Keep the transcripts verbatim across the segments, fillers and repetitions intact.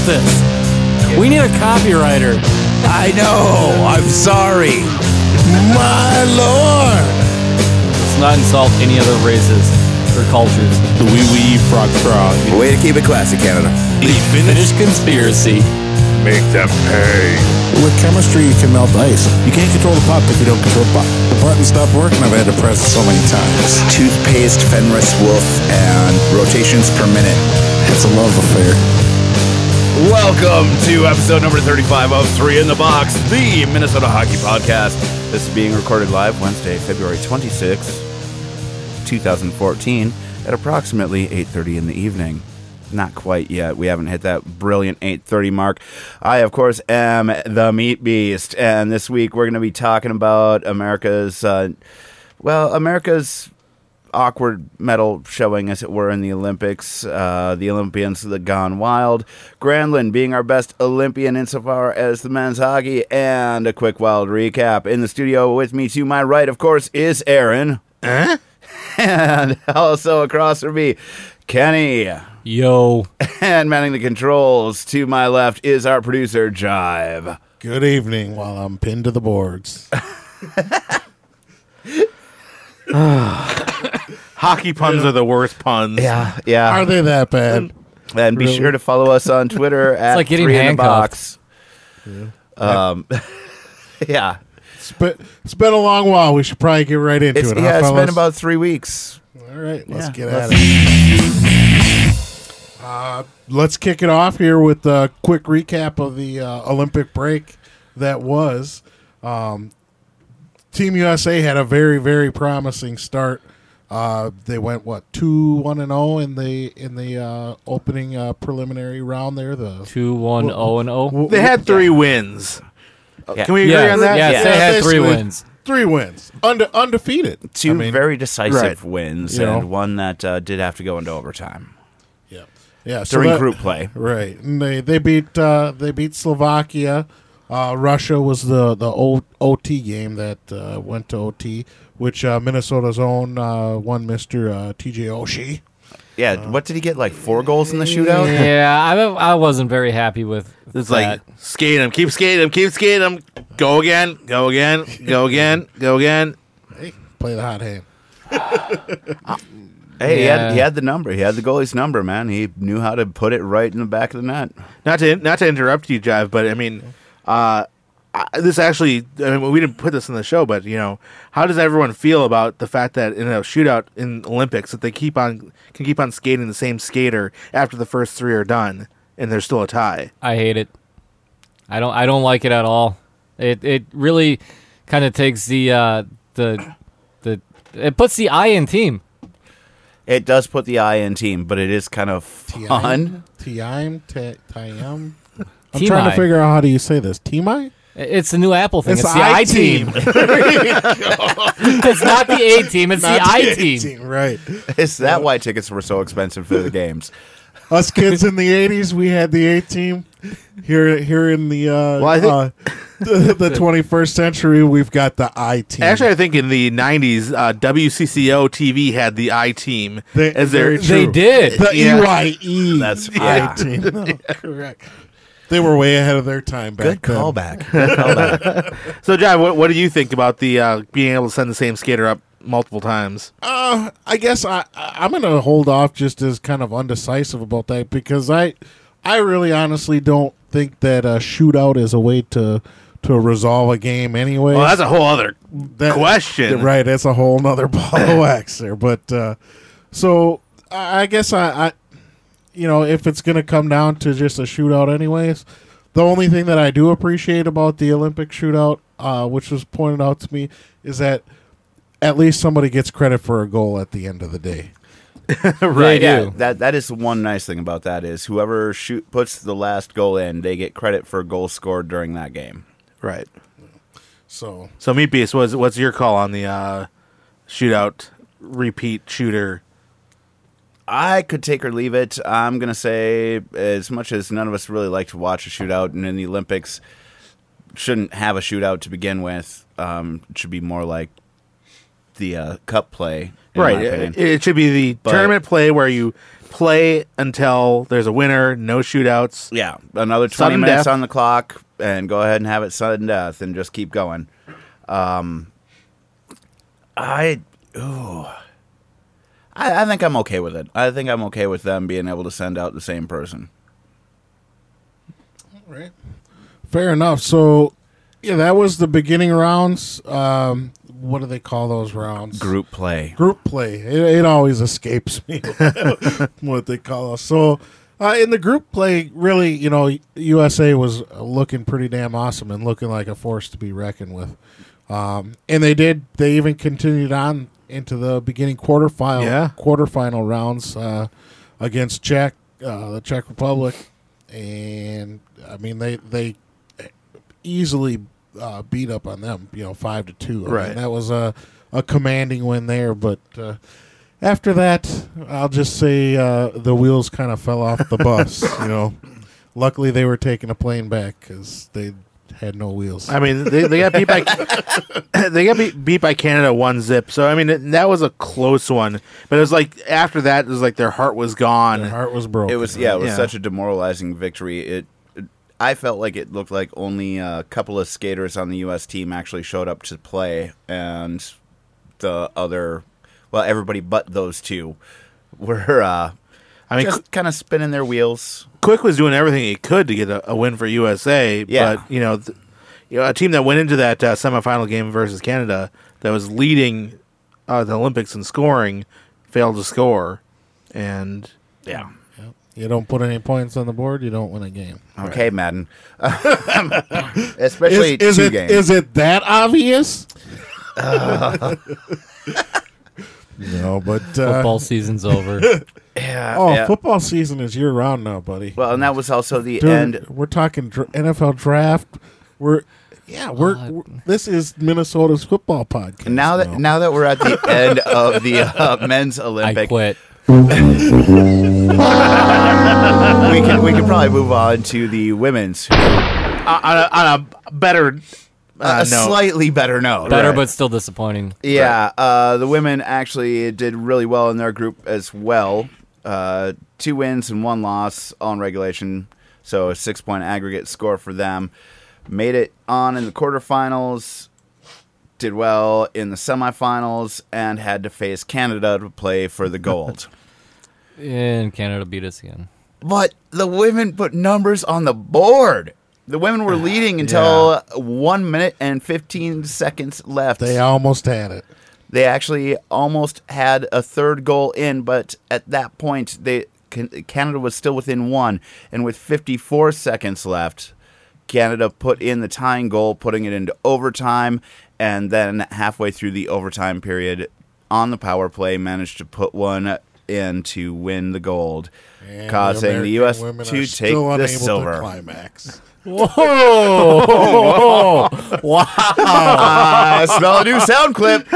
this. We need a copywriter. I know. I'm sorry. My lord. Let's not insult any other races or cultures. The wee wee frog frog. Way to keep it classy, Canada. The Finnish conspiracy. Make them pay. With chemistry, you can melt ice. You can't control the puck if you don't control the puck. The button stopped working. I've had to press it so many times. Toothpaste, Fenris Wolf, and rotations per minute. It's a love affair. Welcome to episode number thirty-five of Three in the Box, the Minnesota Hockey Podcast. This is being recorded live Wednesday, February twenty-sixth, twenty fourteen, at approximately eight thirty in the evening. Not quite yet. We haven't hit that brilliant eight thirty mark. I, of course, am the Meat Beast, and this week we're going to be talking about America's, uh, well, America's awkward medal showing, as it were, in the Olympics. Uh, the Olympians that gone wild. Granlund being our best Olympian insofar as the men's hockey, and a quick wild recap. In the studio with me to my right, of course, is Aaron. Huh? And also across from me, Kenny. Yo. And manning the controls to my left is our producer, Jive. Good evening while I'm pinned to the boards. Hockey puns are the worst puns. Yeah, yeah. Are they that bad? And be Really? sure to follow us on Twitter at like getting Three in the handcuffed. Box. Yeah. Um, yeah. It's been, it's been a long while. We should probably get right into It's, it. huh, yeah, it's fellas? been about three weeks. All right, let's Yeah, get let's- at it. Uh, let's kick it off here with a quick recap of the uh, Olympic break that was. Um, Team U S A had a very, very promising start. Uh, they went what two one and zero in the in the uh, opening uh, preliminary round there. The two one oh and oh. They had three wins. Yeah. Can we agree Yeah, on that? yeah, Yeah. they had three basically wins. Three wins, Unde- undefeated. Two I mean, very decisive right. wins, You and know. one that uh, did have to go into overtime yeah, yeah. So during that- group play. Right, and they they beat uh, they beat Slovakia. Uh, Russia was the the o- OT game that uh, went to O T, which uh, Minnesota's own uh, one Mister Uh, T J Oshie. Yeah, what did he get? Like four goals in the shootout? Yeah, I, I wasn't very happy with It's that. like skate him, keep skating him, keep skating him. Go again, go again, go again, go again. Hey, play the hot hand. Hey, he, had, Yeah. he had the number. He had the goalie's number, man. He knew how to put it right in the back of the net. Not to not to interrupt you, Jive, but I mean, uh, I, this actually, I mean, we didn't put this in the show, but you know, how does everyone feel about the fact that in a shootout in Olympics that they keep on can keep on skating the same skater after the first three are done and there's still a tie? I hate it. I don't. I don't like it at all. It it really kind of takes the uh, the the it puts the I in team. It does put the eye in team, but it is kind of fun. Tiam, Tiam. I'm Team trying I. to figure out how do you say this. Timai? It's the new Apple thing. It's, It's the the I I team. team. It's not the A team. It's the I team. Right. Is that why tickets were so expensive for the games? Us kids in the eighties, we had the A team. Here, here in the uh, Well, I think- uh, the, the twenty-first century, we've got the I team. Actually, I think in the nineties, uh, W C C O T V had the I team They- as their. very They true. did. the Yeah. E Y E. That's- I yeah. team. No, correct. They were way ahead of their time back Good then. callback. Good callback. So, Jive, what, what do you think about the uh, being able to send the same skater up multiple times? Uh, I guess I, I I'm gonna hold off just as kind of undecisive about that because I I really honestly don't think that a shootout is a way to to resolve a game anyway. Well, that's a whole other That- question. Right, that's a whole nother ball of wax there. But uh, so I, I guess I, I, you know, if it's going to come down to just a shootout, anyways, the only thing that I do appreciate about the Olympic shootout, uh, which was pointed out to me, is that at least somebody gets credit for a goal at the end of the day. They Yeah, do. that that is one nice thing about that is whoever shoot puts the last goal in, they get credit for goals scored during that game. Right. So So, Meat Beast, what's, what's your call on the uh, shootout repeat shooter? I could take or leave it. I'm going to say, as much as none of us really like to watch a shootout, and in the Olympics shouldn't have a shootout to begin with, um, it should be more like the uh, cup play. In Right. my opinion. It, it should be the But- tournament play where you play until there's a winner, no shootouts. Yeah, another twenty Sudden minutes death. on the clock, and go ahead and have it sudden death, and just keep going. Um, I, ooh, I, I think I'm okay with it. I think I'm okay with them being able to send out the same person. Right. Fair enough. So, yeah, that was the beginning rounds. Um, what do they call those rounds? Group play. Group play. It, it always escapes me what they call us. So, uh, in the group play, really, you know, U S A was looking pretty damn awesome and looking like a force to be reckoned with. Um, and they did. They even continued on into the beginning quarterfinal Yeah. quarterfinal rounds uh, against Czech, uh, the Czech Republic, and I mean they they easily uh, beat up on them. You know, five to two. I Right. mean, that was a a commanding win there. But uh, after that, I'll just say uh, the wheels kind of fell off the bus. You know, luckily they were taking a plane back because they had no wheels. I mean, they, they got beat by they got beat, beat by Canada one zip. So I mean, it, that was a close one. But it was like after that, it was like their heart was gone. Their heart was broken. It was yeah, it was Yeah. such a demoralizing victory. It, it, I felt like it looked like only a couple of skaters on the U S team actually showed up to play, and the other, well, everybody but those two were uh, I mean, just kind of spinning their wheels. Quick was doing everything he could to get a, a win for U S A. Yeah. But you know, th- you know, a team that went into that uh, semifinal game versus Canada that was leading uh, the Olympics in scoring failed to score, and Yeah. You don't put any points on the board, you don't win a game. Okay, Madden. Especially Is, is two it games. is it that obvious? No, but uh, Football season's over. yeah, oh, yeah. football season is year round now, buddy. Well, and that was also the Dude, end. we're talking dr- N F L draft. We're yeah, we're, Uh, we're this is Minnesota's football podcast. Now that now that we're at the end of the uh, men's I Olympic, quit. we can we can probably move on to the women's. uh, on, a, on a better uh, a note. slightly better note. Better, Right. but still disappointing. Yeah, uh, the women actually did really well in their group as well. Uh, two wins and one loss all in regulation, so a six-point aggregate score for them. Made it on in the quarterfinals, did well in the semifinals, and had to face Canada to play for the gold. And Canada beat us again. But the women put numbers on the board. The women were leading until one minute and fifteen seconds left. they almost had it. They actually almost had a third goal in, but at that point, they Can- Canada was still within one. And with fifty-four seconds left, Canada put in the tying goal, putting it into overtime. And then halfway through the overtime period, on the power play, managed to put one in to win the gold, And causing the U S American women to are take still the unable silver. To climax. Whoa! Wow! I smell a new sound clip.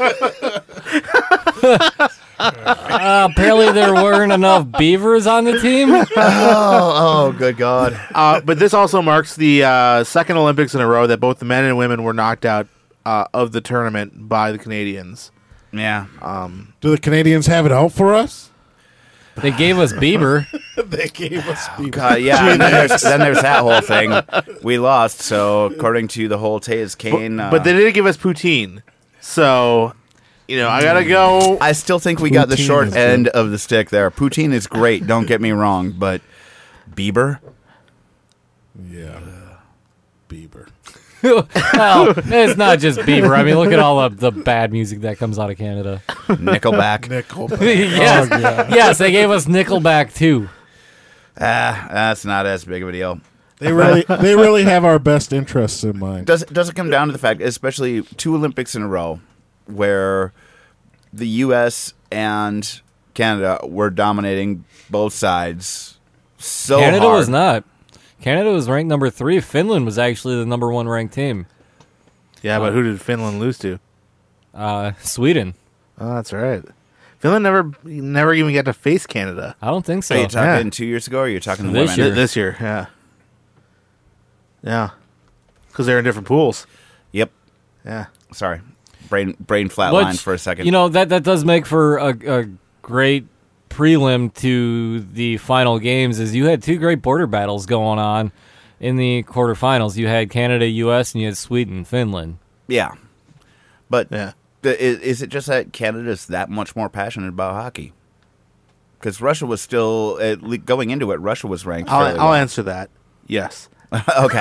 Uh, apparently, there weren't enough beavers on the team. Oh, oh, good God. Uh, but this also marks the uh, second Olympics in a row that both the men and women were knocked out uh, of the tournament by the Canadians. Yeah. Do the Canadians have it out for us? They gave us Bieber. They gave us people. God, yeah, and then there's, then there's that whole thing. We lost, so according to the whole Taze Kane, uh, But they did give us poutine. So, you know, I got to go. I still think we got the Poutine short is end good. of the stick there. Poutine is great, don't get me wrong, but Bieber? Yeah. Bieber. Well, it's not just Bieber. I mean, look at all of the bad music that comes out of Canada. Nickelback? Nickelback. yes, Oh, yeah. yes, they gave us Nickelback too. Ah, that's not as big of a deal. They really they really have our best interests in mind. Does, does it come down to the fact, especially two Olympics in a row, where the U S and Canada were dominating both sides so Canada hard. was not. Canada was ranked number three. Finland was actually the number one ranked team. Yeah, but who did Finland lose to? Uh, Sweden. Oh, that's right. Finland never never even got to face Canada. I don't think so. Are you talking Yeah. two years ago, or are you talking This women? year. Th- this year, yeah. Yeah. Because they're in different pools. Yep. Yeah. Sorry. brain brain flatlined for a second. You know, that, that does make for a, a great prelim to the final games, is you had two great border battles going on in the quarterfinals. You had Canada, U S, and you had Sweden, Finland. Yeah. But Yeah. the, is, is it just that Canada's that much more passionate about hockey? Because Russia was still, at le- going into it, Russia was ranked I'll, fairly I'll well. answer that. Yes. Okay.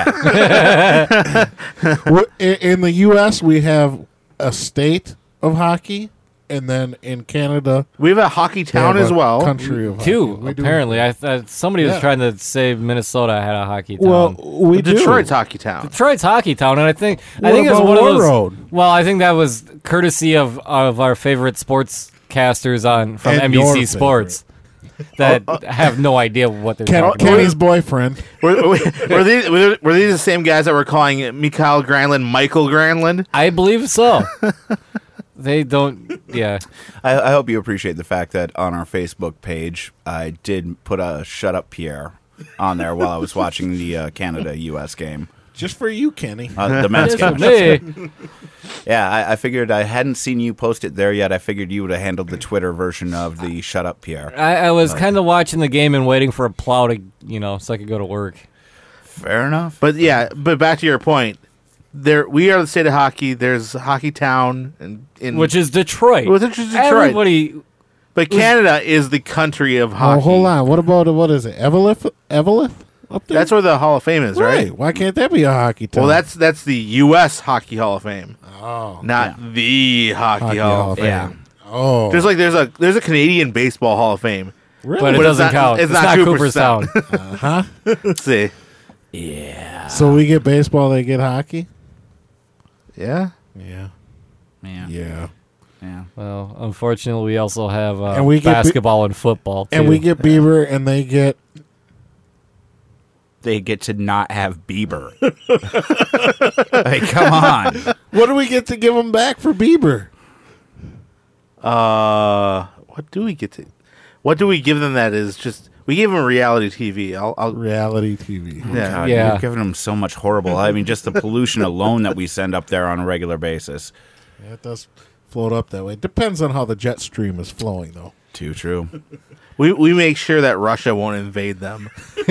We're- in, in the U S, we have a state of hockey, and then in Canada, We have a hockey we town have as a well. Country of Two, hockey. We do- apparently. I thought somebody Yeah. was trying to say Minnesota had a hockey town. Well, we do. Detroit's hockey town. Detroit's hockey town, and I think I What think it was about one of those. Warroad? Well, I think that was courtesy of of our favorite sportscasters on from And N B your C Sports that have no idea what they're Ken, talking about. Kenny's boyfriend. were, were, were these were, were these the same guys that were calling Mikhail Granlund Michael Granlund? I believe so. They don't. Yeah, I, I hope you appreciate the fact that on our Facebook page, I did put a "Shut Up, Pierre" on there while I was watching the uh, Canada U S game, Just for you, Kenny. uh, the men's It's game. me. Yeah, I, I figured I hadn't seen you post it there yet. I figured you would have handled the Twitter version of the "Shut Up, Pierre." I, I was kind of watching the game and waiting for a plow to, you know, so I could go to work. Fair enough. But yeah, but back to your point. There, we are the state of hockey. There's hockey town, and in Which is Detroit. Which is Detroit. Everybody. but Canada is the country of hockey. Oh, hold on. What about what is it? Evelith? Evelith up there. That's where the Hall of Fame is, right? right. Why can't that be a hockey town? Well, that's that's the U S Hockey Hall of Fame, oh, not the Hockey, Hockey Hall, Hall of of Fame. Fame. oh, There's like there's a there's a Canadian Baseball Hall of Fame. really? But it But it's doesn't not- count. it's It's, not not Cooperstown. huh? Let's see. Yeah. So we get baseball, they get hockey. Yeah. Yeah, Yeah. yeah. Yeah. Well, unfortunately, we also have uh, And we get bi- basketball and football, too. And we get Bieber, and they get They get to not have Bieber. Like, come on. what do we get to give them back for Bieber? Uh, what do we get to? What do we give them that is just? We gave them reality T V. I'll. I'll Reality T V. yeah. God, Yeah. You're giving them so much horrible. I mean, just the pollution alone that we send up there on a regular basis. Yeah, it does float up that way. Depends on how the jet stream is flowing, though. Too true. We we make sure that Russia won't invade them. we,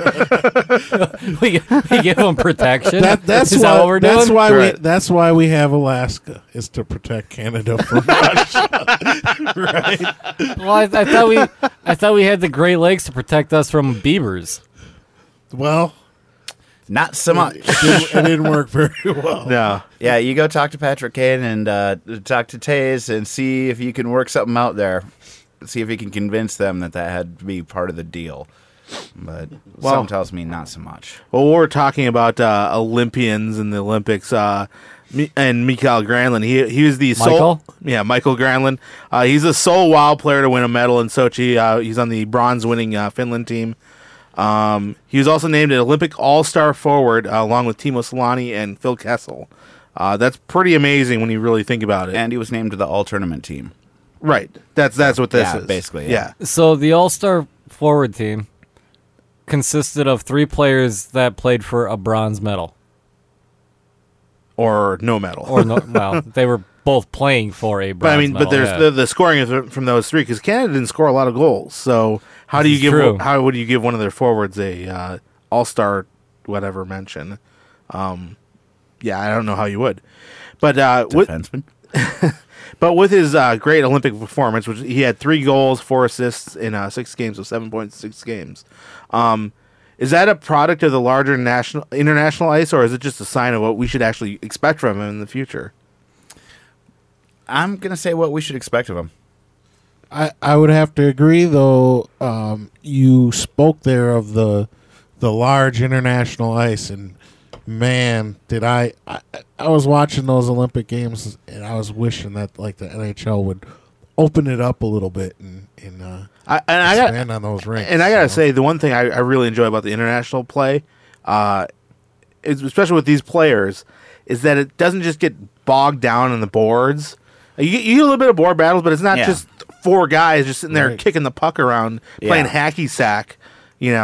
we give them protection. That, that's Is why. that what we're that's doing? why Right. we. That's why we have Alaska, is to protect Canada from Russia. Right? Well, I, I thought we, I thought we had the Great Lakes to protect us from beavers. Well, Not so much. it didn't, it didn't work very well. No. Yeah, you go talk to Patrick Kane and uh, talk to Taze and see if you can work something out there. See if you can convince them that that had to be part of the deal. But Well- something tells me not so much. Well, we're talking about uh, Olympians in the Olympics, uh, Mi- and Mikhail Granlund. He he was the sole, Michael? yeah, Michael Granlund. Uh, he's the sole wild player to win a medal in Sochi. Uh, he's on the bronze-winning uh, Finland team. Um, he was also named an Olympic All-Star forward, uh, along with Timo Solani and Phil Kessel. Uh, that's pretty amazing when you really think about it. And he was named to the all-tournament team. right, that's that's what this Yeah, is basically, yeah. So the All-Star forward team consisted of three players that played for a bronze medal, or no medal. or no, well, they were both playing for a bronze But I mean, medal. but there's yeah. the, the scoring is from those three because Canada didn't score a lot of goals. So how do This you is give true. how would you give one of their forwards a uh, All Star whatever mention? Um, yeah, I don't know how you would. But uh, with Defenseman. but with his uh, great Olympic performance, which he had three goals, four assists in uh, six games, so seven point six games. Um, is that a product of the larger national international ice, or is it just a sign of what we should actually expect from him in the future? I'm going to say what we should expect of him. I, I would have to agree, though. Um, you spoke there of the the large international ice, and man, did I, I I was watching those Olympic games, and I was wishing that like the N H L would open it up a little bit and and uh, I, and I got expand on those rinks. And I gotta you know? say, the one thing I, I really enjoy about the international play, uh, is, especially with these players, is that it doesn't just get bogged down in the boards. You get, you get a little bit of board battles, but it's not Yeah. just four guys just sitting there Right. kicking the puck around, playing Yeah. hacky sack. You know,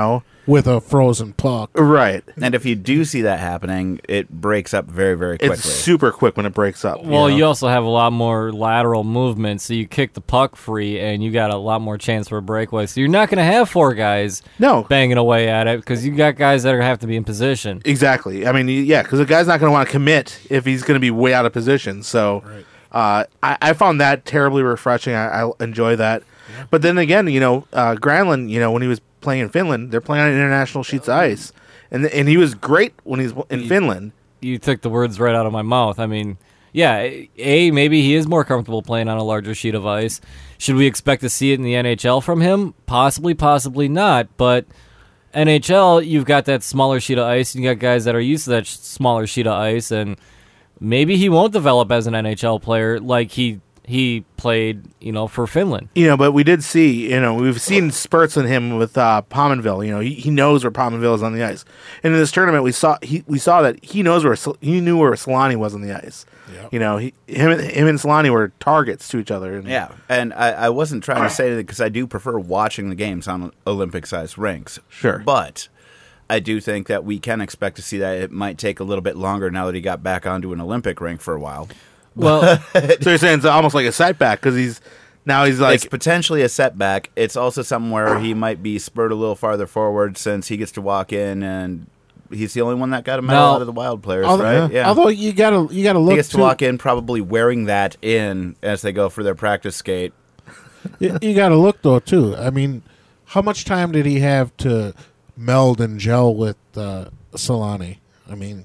with a frozen puck. Right. And if you do see that happening, it breaks up very, very quickly. It's super quick when it breaks up. Well, you, you know? also have a lot more lateral movement, so you kick the puck free, and you got a lot more chance for a breakaway. So you're not going to have four guys No. banging away at it because you got guys that are have to be in position. Exactly. I mean, yeah, because the guy's not going to want to commit if he's going to be way out of position. So uh, I, I found that terribly refreshing. I, I enjoy that. Yeah. But then again, you know, uh, Granlund, you know, when he was playing in Finland, they're playing on international sheets of ice. And and he was great when he's in you, Finland. You took the words right out of my mouth. I mean, yeah, A, maybe he is more comfortable playing on a larger sheet of ice. Should we expect to see it in the N H L from him? Possibly, possibly not. But N H L, you've got that smaller sheet of ice, and you got guys that are used to that sh- smaller sheet of ice, and maybe he won't develop as an N H L player like he he played, you know, for Finland. You know, but we did see, you know, we've seen spurts in him with uh, Pominville. You know, he, he knows where Pominville is on the ice. And in this tournament, we saw he we saw that he knows where he knew where Solani was on the ice. Yep. You know, he him him and Solani were targets to each other. And yeah, and I, I wasn't trying to say that because I do prefer watching the games on Olympic-sized rinks. Sure, but I do think that we can expect to see that it might take a little bit longer now that he got back onto an Olympic rink for a while. Well, so you're saying it's almost like a setback because he's now he's like it's potentially a setback. It's also somewhere he might be spurred a little farther forward since he gets to walk in and he's the only one that got a medal no. out of the Wild players, although, right? Yeah. Although you gotta you gotta look. He gets to too, walk in probably wearing that in as they go for their practice skate. you, you gotta look though too. I mean, how much time did he have to meld and gel with uh, Solani? I mean.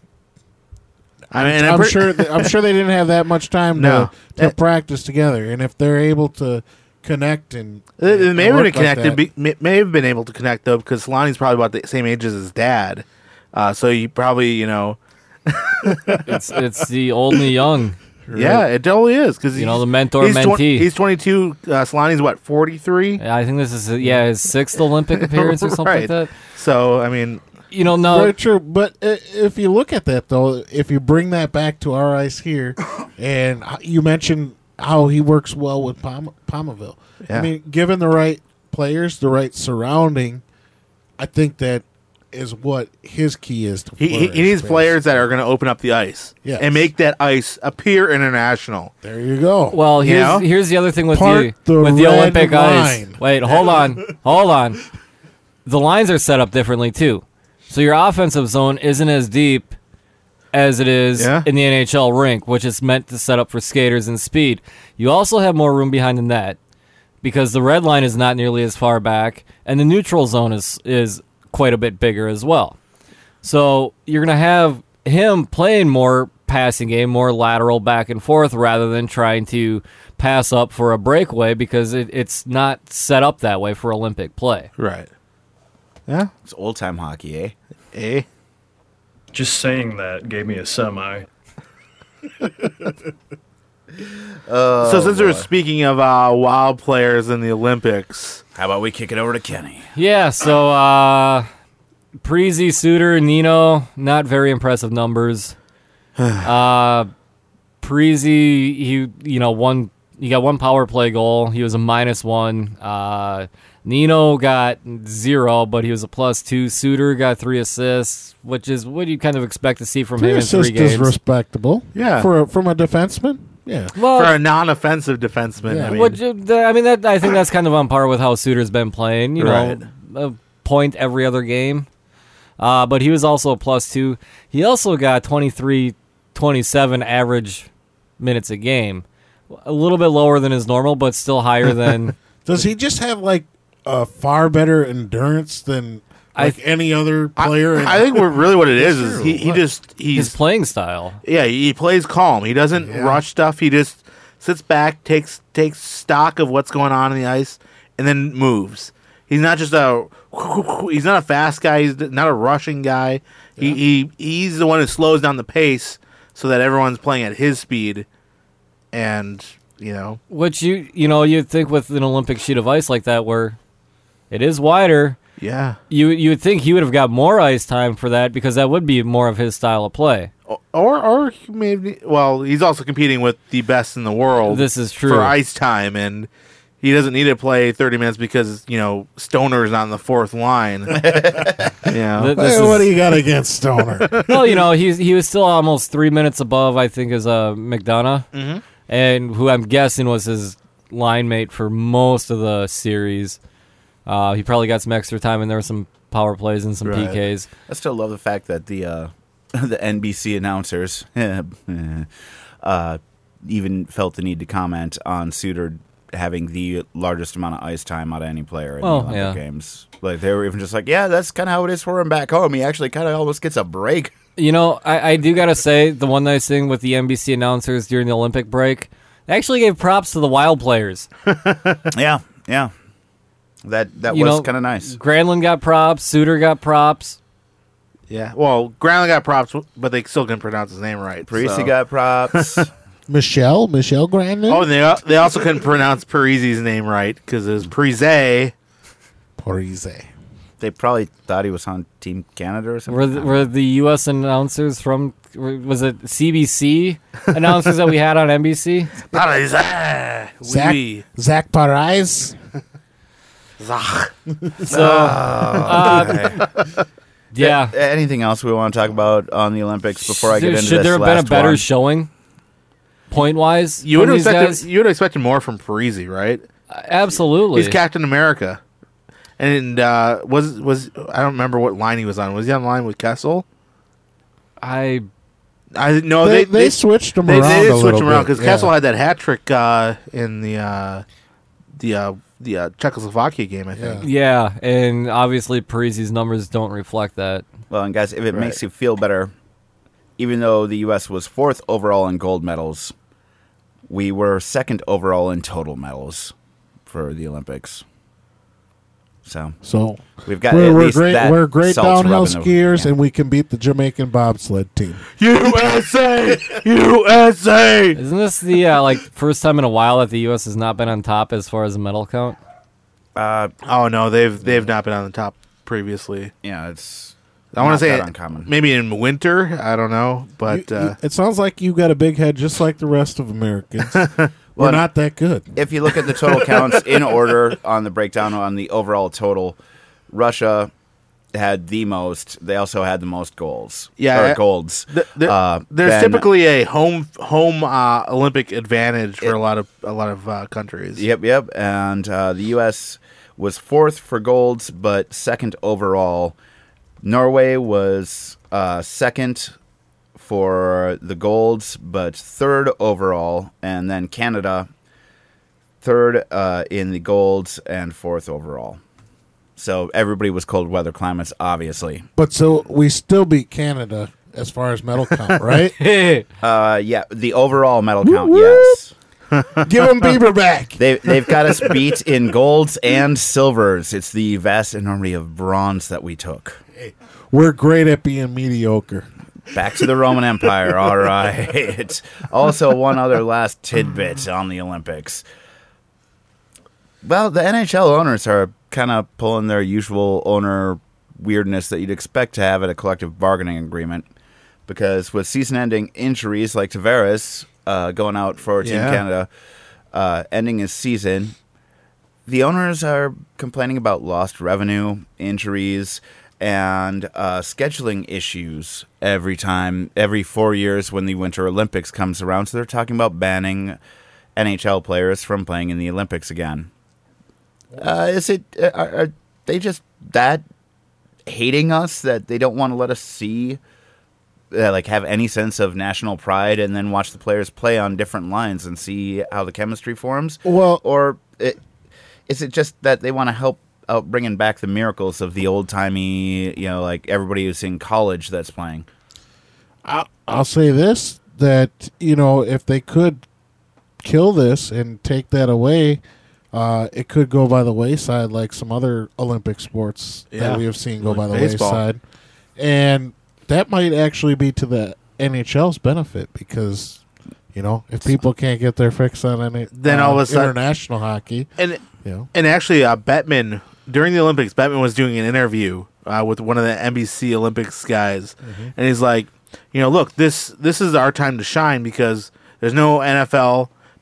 I mean, I'm, I'm pre- sure. Th- I'm sure they didn't have that much time No. to, to practice together, and if they're able to connect and they, they may and have work been like connected. that- be, may, may have been able to connect though because Solani's probably about the same age as his dad. Uh, so you probably you know. it's it's the old and the young. Right. Yeah, it totally is because You know, the mentor he's mentee. tw- he's twenty-two. Uh, Solani's what forty-three. I think this is yeah his sixth Olympic appearance or something Right. like that. So I mean, You know, no, Very true. But i- if you look at that, though, if you bring that back to our ice here, and h- you mentioned how he works well with Pom- Palmerville. Yeah. I mean, given the right players, the right surrounding, I think that is what his key is to he, he, flourish, he needs basically. players that are going to open up the ice Yes. and make that ice appear international. There you go. Well, You here's know? here's the other thing with Part you the with the red Olympic ice. line. Wait, hold on, hold on. The lines are set up differently too, so your offensive zone isn't as deep as it is Yeah. in the N H L rink, which is meant to set up for skaters and speed. You also have more room behind the net because the red line is not nearly as far back, and the neutral zone is is quite a bit bigger as well. So you're going to have him playing more passing game, more lateral back and forth, rather than trying to pass up for a breakaway because it, it's not set up that way for Olympic play. Right. Yeah. It's old time hockey, eh? Eh? Just saying that gave me a semi. Oh, so since boy. we're speaking of uh, wild players in the Olympics, How about we kick it over to Kenny? Yeah, so uh, Preezy, Suter, Nino, not very impressive numbers. uh, Preezy, he you know one he got one power play goal. He was a minus one. Uh, Nino got zero, but he was a plus two. Suter got three assists, which is what you kind of expect to see from Three him in three assists games. is respectable. Yeah. For a, from a defenseman. Yeah. well, for a non-offensive defenseman, Yeah. I mean, What you- the- I mean, that I think that's kind of on par with how Suter's been playing. You Right. know, a point every other game. Uh, but he was also a plus two. He also got twenty-three, twenty-seven average minutes a game. A little bit lower than his normal, but still higher than. Does he just have like a far better endurance than like I- any other I, player? in- I think what really what it is is true. he, he What? just his he's playing style. yeah he plays calm. He doesn't Yeah. rush stuff. He just sits back, takes takes stock of what's going on in the ice, and then moves. He's not just a he's not a fast guy. He's not a rushing guy. He, he he's the one who slows down the pace so that everyone's playing at his speed, and you know Which you you know you'd think with an Olympic sheet of ice like that, where it is wider, yeah. you you would think he would have got more ice time for that because that would be more of his style of play. Or or he maybe well he's also competing with the best in the world. This is true. for ice time, and he doesn't need to play thirty minutes because, you know, Stoner's on the fourth line. yeah. Th- Hey, this what do is- you got against Stoner? well, you know, he's he was still almost three minutes above, I think, as uh, McDonough, Mhm. and who I'm guessing was his line mate for most of the series. Uh, he probably got some extra time, and there were some power plays and some Right. P Ks. I still love the fact that the uh, the N B C announcers uh, even felt the need to comment on Suter having the largest amount of ice time out of any player in Well, the Olympic yeah. Games. Like they were even just like, yeah, that's kind of how it is for him back home. He actually kind of almost gets a break. You know, I, I do gotta say the one nice thing with the N B C announcers during the Olympic break, they actually gave props to the Wild players. yeah, yeah. That that You was know, kind of nice. Granlund got props, Suter got props. Yeah. Well, Granlund got props, but they still couldn't pronounce his name right. Parisi so. got props. Michelle? Michelle Grandin? Oh, and they al- they also couldn't pronounce Parisi's name right because it was Parise. Parise. They probably thought he was on Team Canada or something. Were the, were the U S announcers from, were- was it C B C announcers that we had on N B C? Parise. Zach, Oui. Zach Parise? Zach. So, uh, yeah. A- Anything else we want to talk about on the Olympics before I get into Should this there have been a last better one? showing, point-wise, You would from have these expected guys? you would have expected more from Parisi, right? Absolutely. He's Captain America, and uh, was was I don't remember what line he was on. Was he on line with Kessel? I I no, they, they they, switched him they, around they did a switch little him around bit, because yeah. Kessel had that hat trick uh, in the uh, the uh, the uh, Czechoslovakia game. I think. yeah, and obviously Parisi's numbers don't reflect that. Well, and guys, if it Right. makes you feel better, even though the U S was fourth overall in gold medals, we were second overall in total medals for the Olympics. So So we've got we're, at we're least great. that We're great salt's downhill rubbing over- skiers, yeah. and we can beat the Jamaican bobsled team. U S A, U S A. Isn't this the uh, like first time in a while that the U S has not been on top as far as the medal count? Uh, Oh no, they've they've not been on the top previously. yeah, it's. I want not to say that it- uncommon. maybe in winter. I don't know, but You- uh, you- it sounds like you got a big head, just like the rest of Americans. We're Well, not that good. If you look at the total counts in order on the breakdown on the overall total, Russia had the most. They also had the most goals. Yeah, or I- golds. th- there- Uh, there's then- typically a home home uh, Olympic advantage for a lot of a lot of uh, countries. Yep, yep. And uh, the U S was fourth for golds, but second overall. Norway was uh, second for the golds, but third overall. And then Canada, third uh, in the golds and fourth overall. So everybody was cold weather climates, obviously. But so we still beat Canada as far as medal count, right? Uh, yeah, the overall medal count, yes. Give them Bieber back. They, they've got us beat in golds and silvers. It's the vast enormity of bronze that we took. We're great at being mediocre. Back to the Roman Empire, all right. Also, one other last tidbit on the Olympics. Well, the N H L owners are kind of pulling their usual owner weirdness that you'd expect to have at a collective bargaining agreement. Because with season-ending injuries like Tavares uh, going out for Team Yeah. Canada, uh, ending his season, the owners are complaining about lost revenue, injuries, and uh, scheduling issues every time, every four years when the Winter Olympics comes around. So they're talking about banning N H L players from playing in the Olympics again. Uh, is it? Uh, are, are they just that hating us that they don't want to let us see, uh, like, have any sense of national pride, and then watch the players play on different lines and see how the chemistry forms? Well, Or it, is it just that they want to help out bringing back the miracles of the old timey, you know, like everybody who's in college that's playing? I'll, I'll say this, that, you know, if they could kill this and take that away, uh, it could go by the wayside like some other Olympic sports Yeah. that we have seen go Like by the baseball. wayside. And that might actually be to the N H L's benefit because, you know, if people can't get their fix on any, Then uh, all of a sudden- international hockey, And you know. and actually, uh, Bettman during the Olympics, Bettman was doing an interview uh, with one of the N B C Olympics guys, and he's like, you know, look, this this is our time to shine because there's no N F L,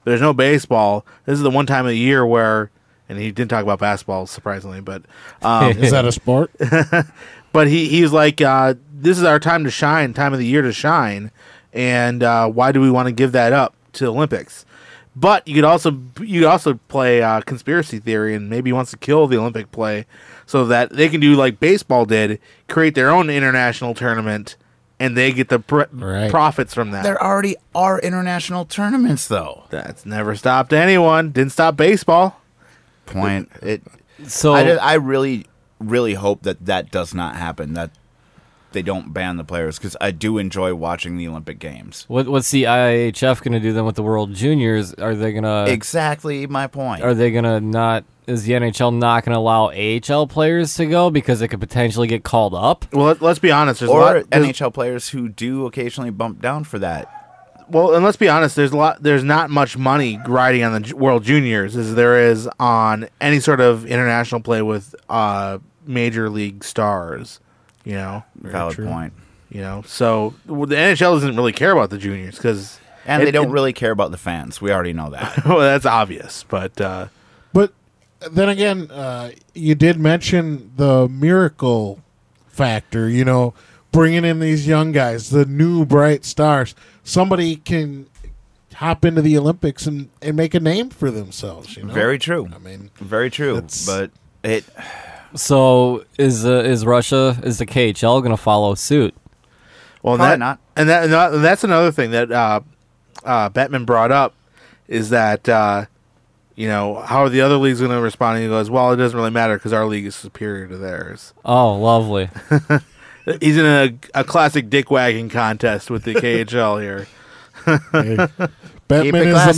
There's no baseball. This is the one time of the year where, and he didn't talk about basketball, surprisingly, but um, Is that a sport? but he he's like, uh, this is our time to shine, time of the year to shine, and uh, why do we want to give that up to the Olympics? But you could also you could also play uh, conspiracy theory, and maybe he wants to kill the Olympic play so that they can do like baseball did, create their own international tournament, and they get the pr- Right. profits from that. There already are international tournaments, though. That's never stopped anyone. Didn't stop baseball. Point. It. So I, just- I really, really hope that that does not happen. That they don't ban the players, because I do enjoy watching the Olympic Games. what, what's the I I H F going to do then with the World Juniors? Are they going to Exactly my point. are they going to not? Is the N H L not going to allow A H L players to go because it could potentially get called up? Well, let, let's be honest. There's a or lot. N there's- H L players who do occasionally bump down for that. Well, and let's be honest. There's a lot. There's not much money riding on the J- World Juniors as there is on any sort of international play with uh, major league stars. You know, Valid true. point. you know. So well, the N H L doesn't really care about the juniors because, And they don't really care about the fans. We already know that. well, that's obvious. But uh, But then again, uh, you did mention the miracle factor, you know, bringing in these young guys, the new bright stars. Somebody can hop into the Olympics and, and make a name for themselves, you know? Very true. I mean, Very true. It's- But it. So is uh, is Russia is the K H L going to follow suit? well, Probably that, not. And that and that- and that's another thing that uh, uh, Bettman brought up is that uh, you know how are the other leagues going to respond? And he goes, well, it doesn't really matter because our league is superior to theirs. Oh, lovely. He's in a, a classic dick wagging contest with the K H L here. hey, Keep Batman it is classy, the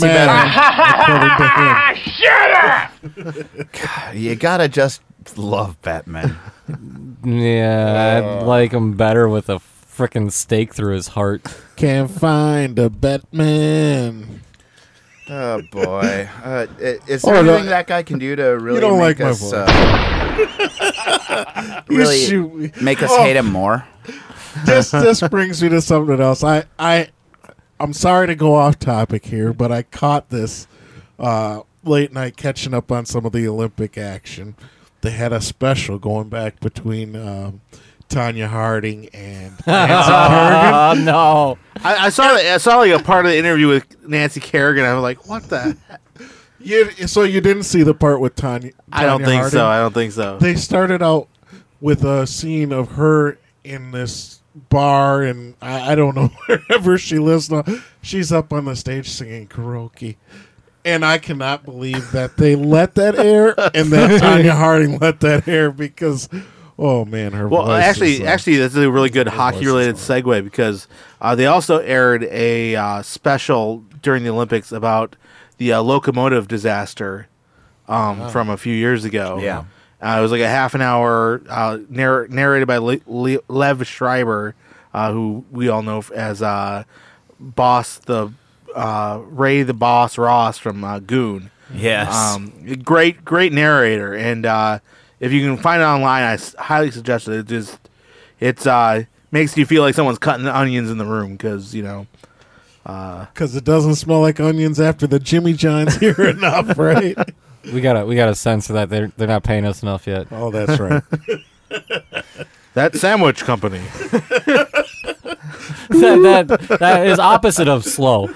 man. according to him. You gotta just love Batman. Yeah, I'd like him better with a frickin' stake through his heart. Can't find a Batman. Oh boy! Uh, i- is Oh, there no. anything that guy can do to really don't make like my us voice. uh, You really shoot me. make us Oh. hate him more? this this brings me to something else. I I I'm sorry to go off topic here, but I caught this uh, late night catching up on some of the Olympic action. They had a special going back between um, Tanya Harding and Nancy Kerrigan. Oh no! I, I saw I saw like a part of the interview with Nancy Kerrigan. I was like, what the? You, so you didn't see the part with Tanya? I don't Tanya think Harding? so. I don't think so. They started out with a scene of her in this bar, and I, I don't know wherever she lives now. She's up on the stage singing karaoke. And I cannot believe that they let that air and that Tanya Harding let that air because, oh man, her Well, voice actually, is, uh, actually, that's a really good voice is hockey-related fine. segue because uh, they also aired a uh, special during the Olympics about the uh, locomotive disaster um, from a few years ago. Yeah. uh, it was like a half an hour uh, narr- narrated by Le- Le- Lev Schreiber, uh, who we all know as uh, Boss the uh, Ray the Boss Ross from uh, Goon. Yes. Um, great, great narrator, and uh, if you can find it online, I s- highly suggest it. It just it's uh, makes you feel like someone's cutting the onions in the room because you know. because it doesn't smell like onions after the Jimmy John's here enough, right? We gotta we gotta censor that. They're they're not paying us enough yet. Oh, that's right. That sandwich company. that, that that is opposite of slow.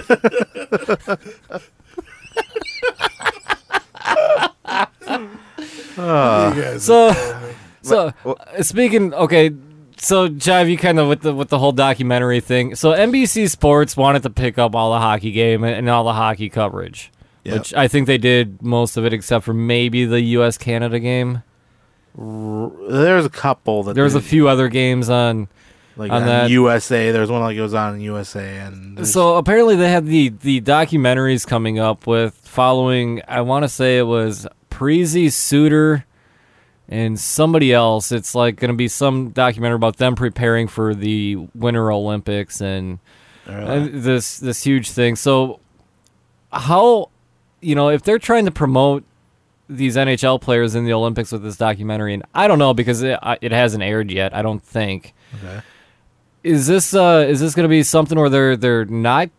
You guys- So so uh, speaking okay. So Jive, you kind of with the with the whole documentary thing. So N B C Sports wanted to pick up all the hockey game and, and all the hockey coverage, Yep. which I think they did most of it except for maybe the U S Canada game. There's a couple that There was a they- few other games on. like on on that- U S A. There's one like it was on in U S A, and there's- So apparently they had the the documentaries coming up with following. I want to say it was Preezy, Suter, and somebody else. It's like going to be some documentary about them preparing for the Winter Olympics and uh, this this huge thing. So how, you know, if they're trying to promote these N H L players in the Olympics with this documentary, and I don't know because it it hasn't aired yet. I don't think. Okay. Is this uh is this going to be something where they're they're not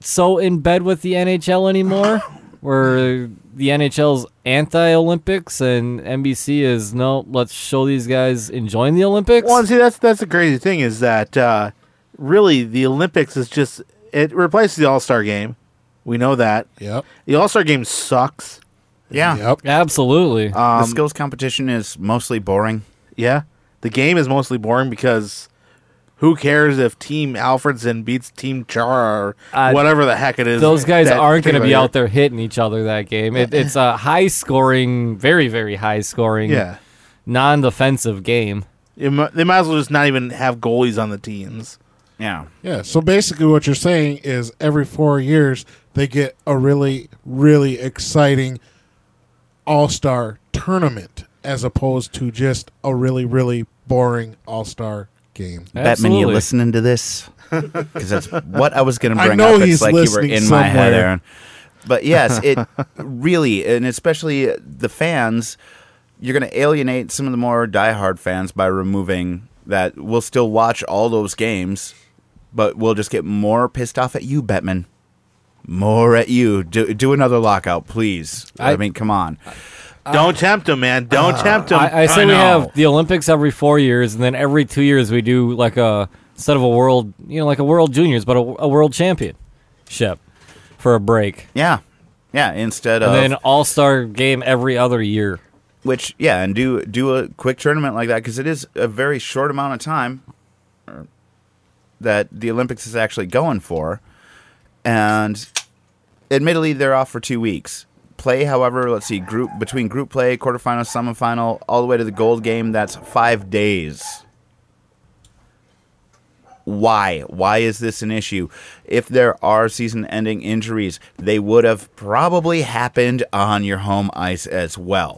so in bed with the N H L anymore, where the N H L's anti-Olympics and N B C is no, let's show these guys enjoying the Olympics. Well, and see, that's that's the crazy thing is that uh, really the Olympics is just it replaces the All Star game. We know that. Yep. The All Star game sucks. Yeah. Yep. Absolutely. Um, the skills competition is mostly boring. Yeah, the game is mostly boring because who cares if Team Alfredson beats Team Char or Uh, whatever the heck it is? Those guys that aren't going to be particular out there hitting each other that game. It, it's a high scoring, very, very high scoring, year. Yeah, non-defensive game. It mi- they might as well just not even have goalies on the teams. Yeah. Yeah. So basically, what you're saying is every four years they get a really, really exciting all-star tournament as opposed to just a really, really boring all-star game. Batman, Absolutely. you listening to this? Because that's what I was going to I bring know up. It's he's like you were listening in my head, somewhere. Aaron. But yes, it really, and especially the fans, you're going to alienate some of the more diehard fans by removing that. We'll still watch all those games, but we'll just get more pissed off at you, Bettman. More at you. Do, do another lockout, please. I, I- mean, come on. Don't tempt them, man. Don't tempt them. I, I say I we know. have the Olympics every four years, and then every two years we do like a instead of a world, you know, like a World Juniors, but a, a World Championship for a break, Yeah. Yeah, instead and of... then All Star game every other year. Which, yeah, and do do a quick tournament like that, because it is a very short amount of time uh, that the Olympics is actually going for. And admittedly, they're off for two weeks. Play, however, let's see, group between group play, quarterfinal, semifinal, all the way to the gold game, that's five days. Why? Why is this an issue? If there are season-ending injuries, they would have probably happened on your home ice as well.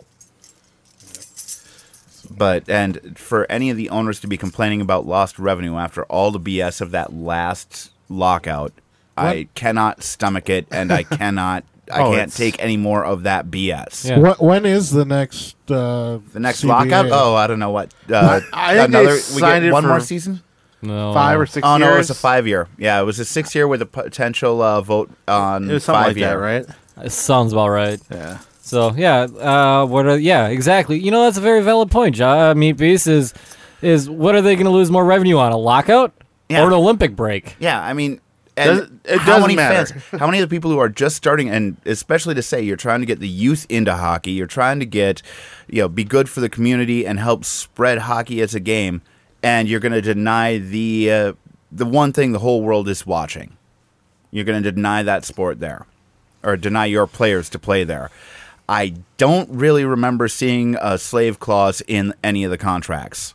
But, and for any of the owners to be complaining about lost revenue after all the B S of that last lockout, I cannot stomach it, and I cannot, I Oh, can't it's- take any more of that B S. Yeah. What, when is the next uh, The next C B A? lockout? Oh, I don't know what. Uh, I think they another, we signed get it one for more season? No, Five or six Oh, years. no, it was a five-year. Yeah, it was a six-year with a potential uh, vote on It was something like five-year. that, right? It sounds about right. Yeah. So yeah, uh, what? Are, yeah, exactly. You know, that's a very valid point, Ja. Meat Beast is is what are they going to lose more revenue on? A lockout Yeah. or an Olympic break? Yeah, I mean, and Does- it how doesn't many matter. fans? How many of the people who are just starting, and especially to say you're trying to get the youth into hockey, you're trying to get, you know, be good for the community and help spread hockey as a game, and you're going to deny the uh, the one thing the whole world is watching. You're going to deny that sport there, or deny your players to play there. I don't really remember seeing a slave clause in any of the contracts.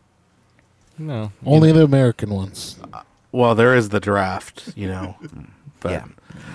No. Only the American ones. Well, there is the draft, you know. But Yeah.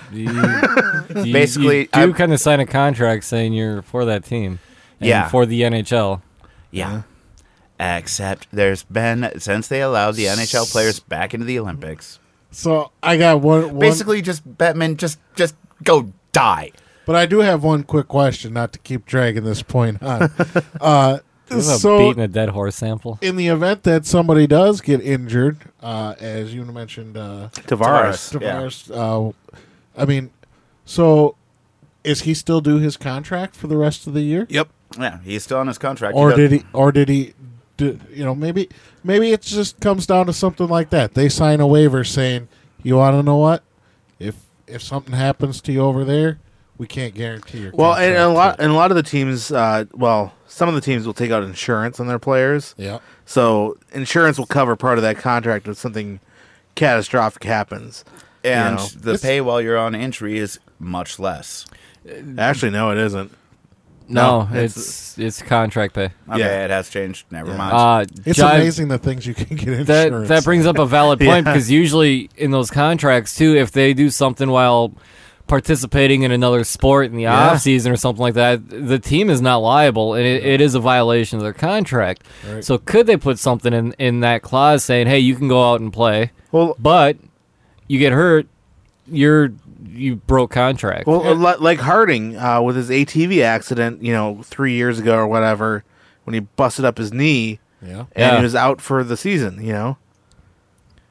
You, you- Basically, you do I'm- kind of sign a contract saying you're for that team. And Yeah. for the N H L. Yeah. Except there's been, since they allowed the N H L players back into the Olympics, So I got one. one basically just Batman, just just go die. but I do have one quick question, not to keep dragging this point on. uh, This is a so beating a dead horse sample. in the event that somebody does get injured, uh, as you mentioned, uh, Tavares. Tavares, uh, I mean, so is he still due his contract for the rest of the year, Yep. Yeah, he's still on his contract. or does- did he? Or did he? Do, you know, maybe maybe it just comes down to something like that. They sign a waiver saying, "You want to know what? If if something happens to you over there, we can't guarantee your." Well, and a contract." lot and a lot of the teams, uh, well, some of the teams will take out insurance on their players. Yeah. So insurance will cover part of that contract if something catastrophic happens. and you know, the it's- pay while you're on injury is much less. Actually, no, it isn't. No, No, it's it's contract pay. Okay, Yeah. it has changed. Never Yeah. mind. Uh, It's Jive- amazing the things you can get insurance. That that brings up a valid point because usually in those contracts too, if they do something while participating in another sport in the Yeah. off season or something like that, the team is not liable, and it, it is a violation of their contract. Right. So could they put something in in that clause saying, "Hey, you can go out and play, Well, but you get hurt, you're you broke contract." well, a lot- like Harding uh, with his A T V accident, you know, three years ago or whatever, when he busted up his knee Yeah. and Yeah. he was out for the season. You know,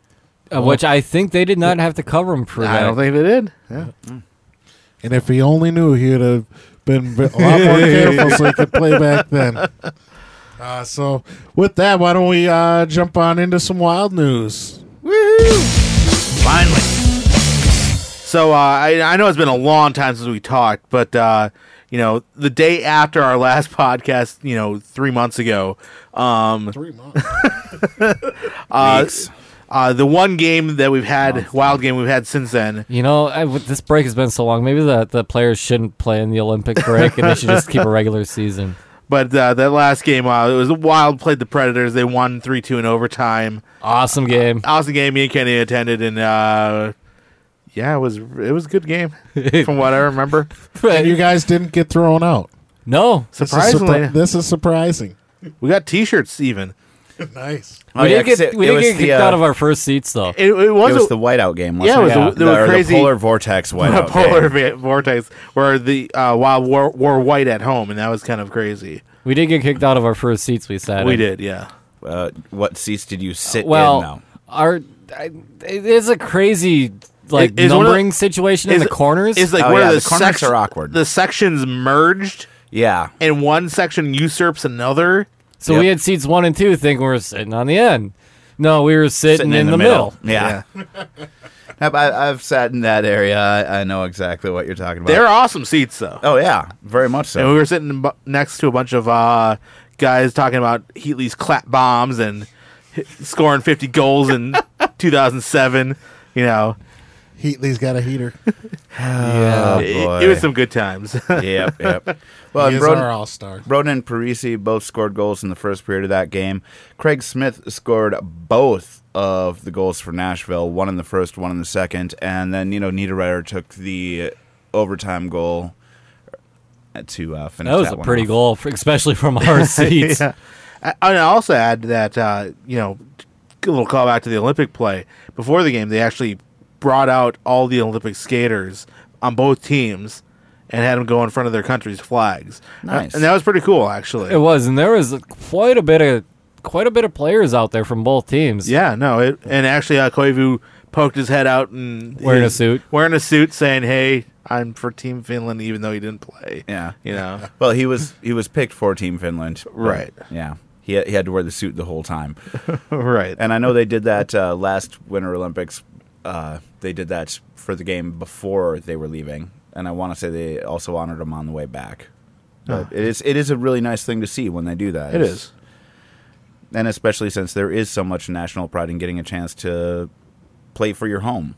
Uh, which I think they did not have to cover him for I that. don't think they did. Yeah. And if he only knew, he would have been a lot more careful so he could play back then. Uh, so, with that, why don't we uh, jump on into some wild news? Woohoo! Finally. So uh, I, I know it's been a long time since we talked, but uh, you know, the day after our last podcast, you know, three months ago, um, Three months. uh, Weeks. uh, the one game that we've had, wild game we've had since then. You know, I, with this break has been so long. Maybe the the players shouldn't play in the Olympic break, and they should just keep a regular season. But uh, that last game, uh, it was Wild played the Predators. They won three two in overtime. Awesome game. Awesome game. Me and Kenny attended, and uh, yeah, it was it was a good game from what I remember. And you guys didn't get thrown out. No, This is, Surprisingly, surpri- this is surprising. we got T-shirts even. Nice. Oh, we yeah, did 'cause get it- we it did was get the, kicked uh, out of our first seats though. It, it It was, was a, the whiteout game, yeah, wasn't it was it? a- there were the, crazy- the polar vortex whiteout polar game. va- vortex where the uh, Wild wore, wore white at home, and that was kind of crazy. We did get kicked out of our first seats. We sat. We in. did, yeah. Uh, what seats did you sit Well, in, though? our I, it is a crazy like Is- is one of the- numbering situation in is the it- corners. It's like Oh, where yeah, the, the corners section- are awkward. The sections merged, Yeah. and one section usurps another. so Yep. we had seats one and two, thinking we were sitting on the end. No, we were sitting, in, the, middle. Yeah. Yep, I, I've sat in that area. I, I know exactly what you're talking about. They're awesome seats, though. Oh, yeah. Very much so. And we were sitting bu- next to a bunch of uh, guys talking about Heatley's clap bombs and hit, scoring fifty goals in two thousand seven. You know, Heatley's got a heater. Yeah. Oh, it, boy. it was some good times. Yep, yep. Well, he is Broden, our all-star. Broden and Parisi both scored goals in the first period of that game. Craig Smith scored both of the goals for Nashville, one in the first, one in the second, and then, you know, Niederreiter took the overtime goal to uh, finish That was that a one pretty off. goal, for, especially from our seats. yeah. I, I also add that uh, you know, a little callback to the Olympic play before the game. They actually brought out all the Olympic skaters on both teams and had them go in front of their country's flags. Nice. Uh, and that was pretty cool, actually. It was, and there was quite a bit of quite a bit of players out there from both teams. Yeah, no, it, and actually, uh, Koivu poked his head out and Wearing a his- suit. wearing a suit, saying, "Hey, I'm for Team Finland," even though he didn't play. Yeah. You know, Well, he was he was picked for Team Finland. but, Right. Yeah. He had, he had to wear the suit the whole time. right? And I know they did that uh, last Winter Olympics. Uh, they did that for the game before they were leaving, and I want to say they also honored them on the way back. But it is it is a really nice thing to see when they do that. It It's- is. and especially since there is so much national pride in getting a chance to play for your home.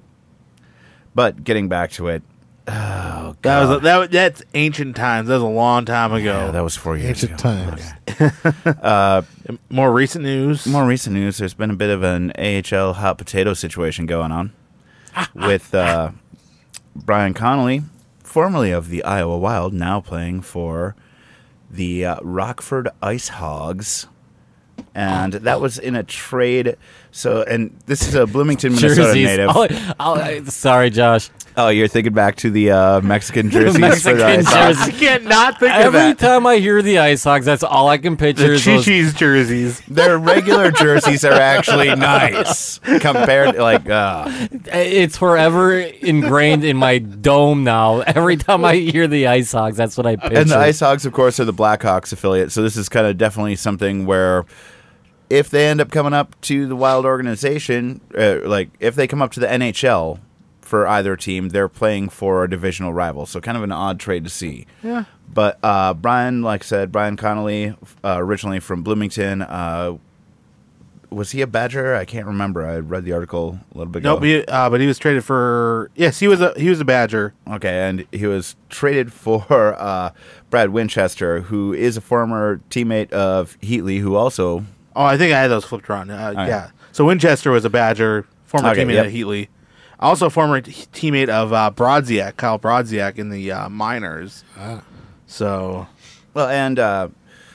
But getting back to it, oh That was God. a, that. That's ancient times. That was a long time ago. yeah, that was four years Ancient ago. times. Uh, More recent news. More recent news, there's been a bit of an A H L hot potato situation going on with uh, Brian Connolly, formerly of the Iowa Wild, now playing for the uh, Rockford Ice Hogs. And that was in a trade. So, and this is a Bloomington, Minnesota Jerseys. native. Oh, oh, I- sorry, Josh. Oh, you're thinking back to the uh, Mexican jerseys for the Mexican Ice Hogs. jerseys. I can't not think of Every that. time I hear the Ice Hogs, that's all I can picture. The is those- Chi-Chi's jerseys. Their regular jerseys are actually nice compared to like. Uh, It's forever ingrained in my dome now. Every time I hear the Ice Hogs, that's what I picture. And the Ice Hogs, of course, are the Blackhawks affiliate. So this is kind of definitely something where if they end up coming up to the Wild organization, uh, like if they come up to the N H L for either team, they're playing for a divisional rival. So kind of an odd trade to see. Yeah. But uh, Brian, like I said, Brian Connolly, uh, originally from Bloomington, uh, was he a Badger? I can't remember. I read the article a little bit ago. Nope. He, uh, but he was traded for. Yes, he was a he was a Badger. Okay, and he was traded for uh, Brad Winchester, who is a former teammate of Heatley, who also... Oh, I think I had those flipped around. Uh, right. Yeah. So Winchester was a Badger, former Okay, teammate yep. of Heatley. Also, former t- teammate of uh, Brodziak, Kyle Brodziak in the uh, minors. So, Well, and uh,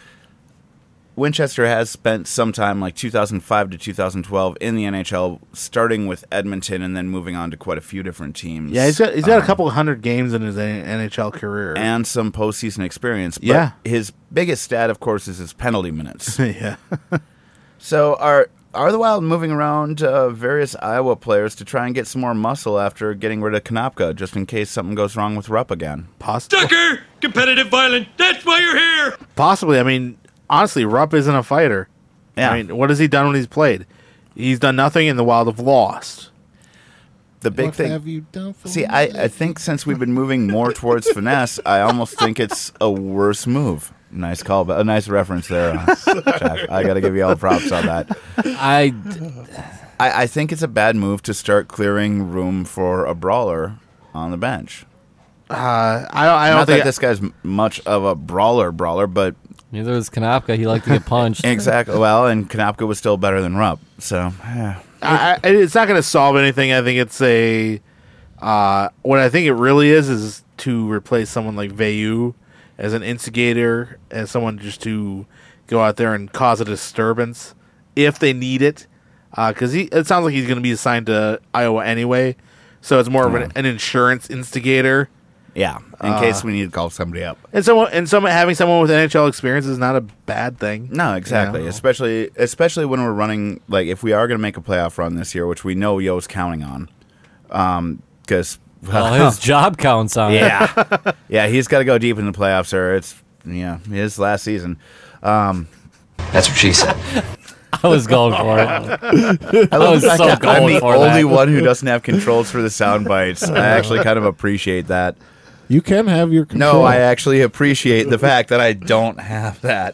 Winchester has spent some time, like two thousand five to two thousand twelve, in the N H L, starting with Edmonton and then moving on to quite a few different teams. yeah, he's got he's got a Um, couple hundred games in his N H L career. and some postseason experience. But Yeah. his biggest stat, of course, is his penalty minutes. yeah. So our are the Wild moving around uh, various Iowa players to try and get some more muscle after getting rid of Konopka, just in case something goes wrong with Rupp again? Possibly. Tucker! Competitive violent. That's why you're here. Possibly. I mean, honestly, Rupp isn't a fighter. Yeah. I mean, what has he done when he's played? He's done nothing, and the Wild have lost. The big What thing. have you done for See, me? I, I think since we've been moving more towards finesse, I almost think it's a worse move. Nice call, but a nice reference there, uh, Jack. I got to give you all the props on that. I, I, I think it's a bad move to start clearing room for a brawler on the bench. Uh, I don't, I don't Not think that this guy's m- much of a brawler brawler, but neither was Konopka. He liked to get punched. exactly. Well, and Konopka was still better than Rupp, so yeah. I, I, it's not going to solve anything. I think it's a uh, what I think it really is is to replace someone like Vayu as an instigator, as someone just to go out there and cause a disturbance if they need it. Because he, it sounds like he's going to be assigned to Iowa anyway, so it's more of an, an insurance instigator. Yeah, in Uh, case we need to call somebody up. And someone and someone having someone with N H L experience is not a bad thing. No, exactly. You know? Especially especially when we're running, like, if we are going to make a playoff run this year, which we know Yo's counting on. Because, Well, his job counts on it. yeah. yeah, he's got to go deep in the playoffs, or it's, yeah, his last season. Um, That's what she said. I was going for it. I was the fact so that I'm going the for only that. one who doesn't have controls for the sound bites. I actually kind of appreciate that. You can have your control. No, I actually appreciate the fact that I don't have that.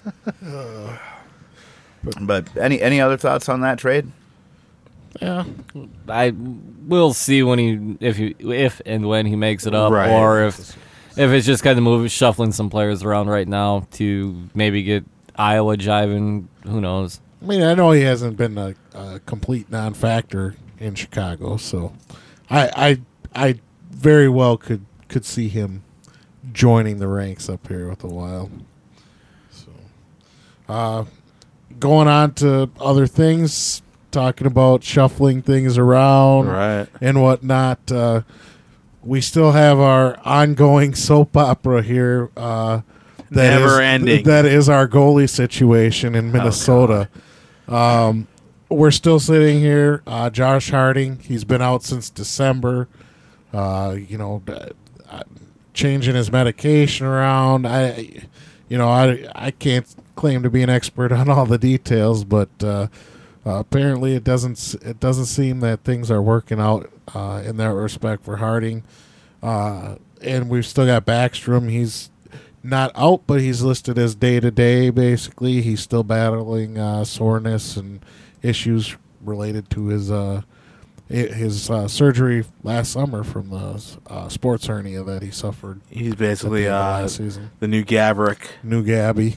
But any any other thoughts on that trade? Yeah. I will see when he if he if and when he makes it up, Right. or if if it's just kind of moving, shuffling some players around right now to maybe get Iowa jiving. Who knows? I mean, I know he hasn't been a, a complete non-factor in Chicago, so I I I very well could could see him joining the ranks up here with the Wild. So, uh, going on to other things, talking about shuffling things around Right. and whatnot. Uh, we still have our ongoing soap opera here. Uh, that Never is- ending. That is our goalie situation in Minnesota. um, we're still sitting here. Uh, Josh Harding, he's been out since December. Uh, you know, uh, changing his medication around. I, you know, I I can't claim to be an expert on all the details, but uh, uh, apparently it doesn't s- it doesn't seem that things are working out uh, in that respect for Harding. Uh, and we've still got Backstrom. He's not out, but he's listed as day to day. Basically, he's still battling uh, soreness and issues related to his uh, i- his uh, surgery last summer from the uh, sports hernia that he suffered He's at the basically end of uh, last season. the new Gabrick. New Gabby.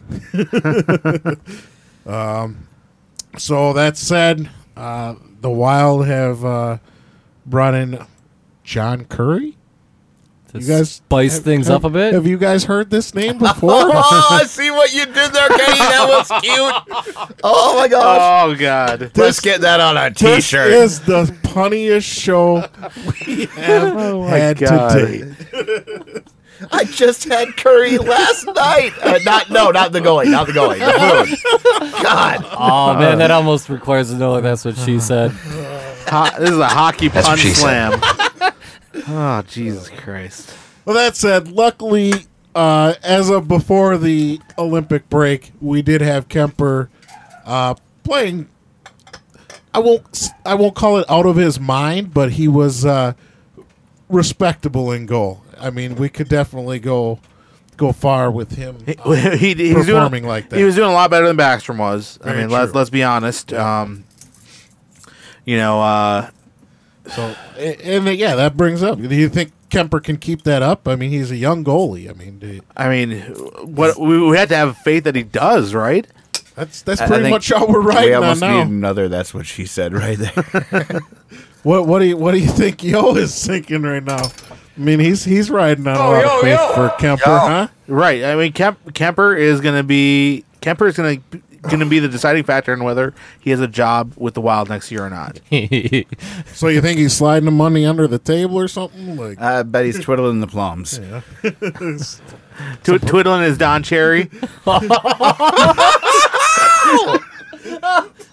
um, so that said, uh, the Wild have uh, brought in John Curry. To You guys spice have- things have- up a bit. Have you guys heard this name before? Oh, I see what you did there, Kenny. That was cute. Oh my gosh. Oh God! Let's get that on a This t-shirt. is the punniest show we have Oh my had God. to date. I just had curry last night. Uh, not no, not the goalie, not the goalie. The food. God. Oh man, that almost requires to know that's what she said. Ho- this is a hockey That's pun what she said. slam. Oh Jesus Christ! Well, that said, luckily, uh, as of before the Olympic break, we did have Kemper uh, playing. I won't. I won't call it out of his mind, but he was uh, respectable in goal. I mean, we could definitely go go far with him. He, uh, he, he was performing doing, like that. He was doing a lot better than Backstrom was. I Very mean, let's true. let's be honest. Um, you know, uh, So, and, and yeah, that brings up. Do you think Kemper can keep that up? I mean, he's a young goalie. I mean, do you- I mean, what we, we had to have faith that he does, right? that's that's I- I pretty think much all we're We riding on almost now. need another. That's what she said right there. What what do you what do you think Yo is thinking right now? I mean, he's he's riding on a lot of faith for Kemper, huh? Right. I mean, Kemp, Kemper is going to be Kemper is going to going to be the deciding factor in whether he has a job with the Wild next year or not. So you think he's sliding the money under the table or something? Like, I bet he's twiddling the plums. Tw- twiddling his Don Cherry.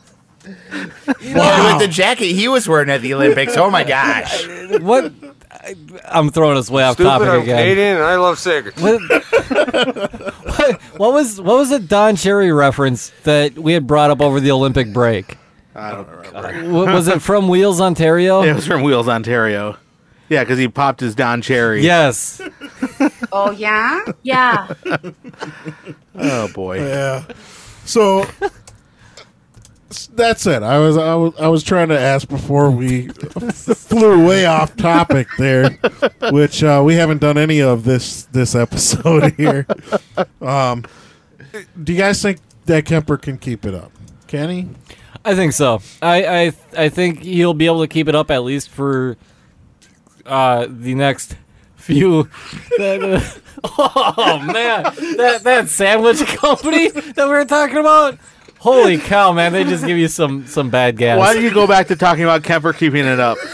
With the jacket he was wearing at the Olympics. Oh my gosh! What? I, I'm throwing us way off Stupid, topic I'm again. Canadian, and I love cigarettes. What, what, what was what was the Don Cherry reference that we had brought up over the Olympic break? I don't remember. What, was it from Wheels, Ontario? It was from Wheels, Ontario. Yeah, because he popped his Don Cherry. Yes. Oh, yeah? Yeah. Oh boy. Yeah. So that's it. I was I was I was trying to ask before we flew way off topic there, which uh, we haven't done any of this this episode here. Um, do you guys think that Kemper can keep it up? Can he? I think so. I, I I think he'll be able to keep it up at least for uh, the next few. that, uh, oh man, that that sandwich company that we were talking about. Holy cow, man! They just give you some some bad gas. Why did you go back to talking about Kemper keeping it up?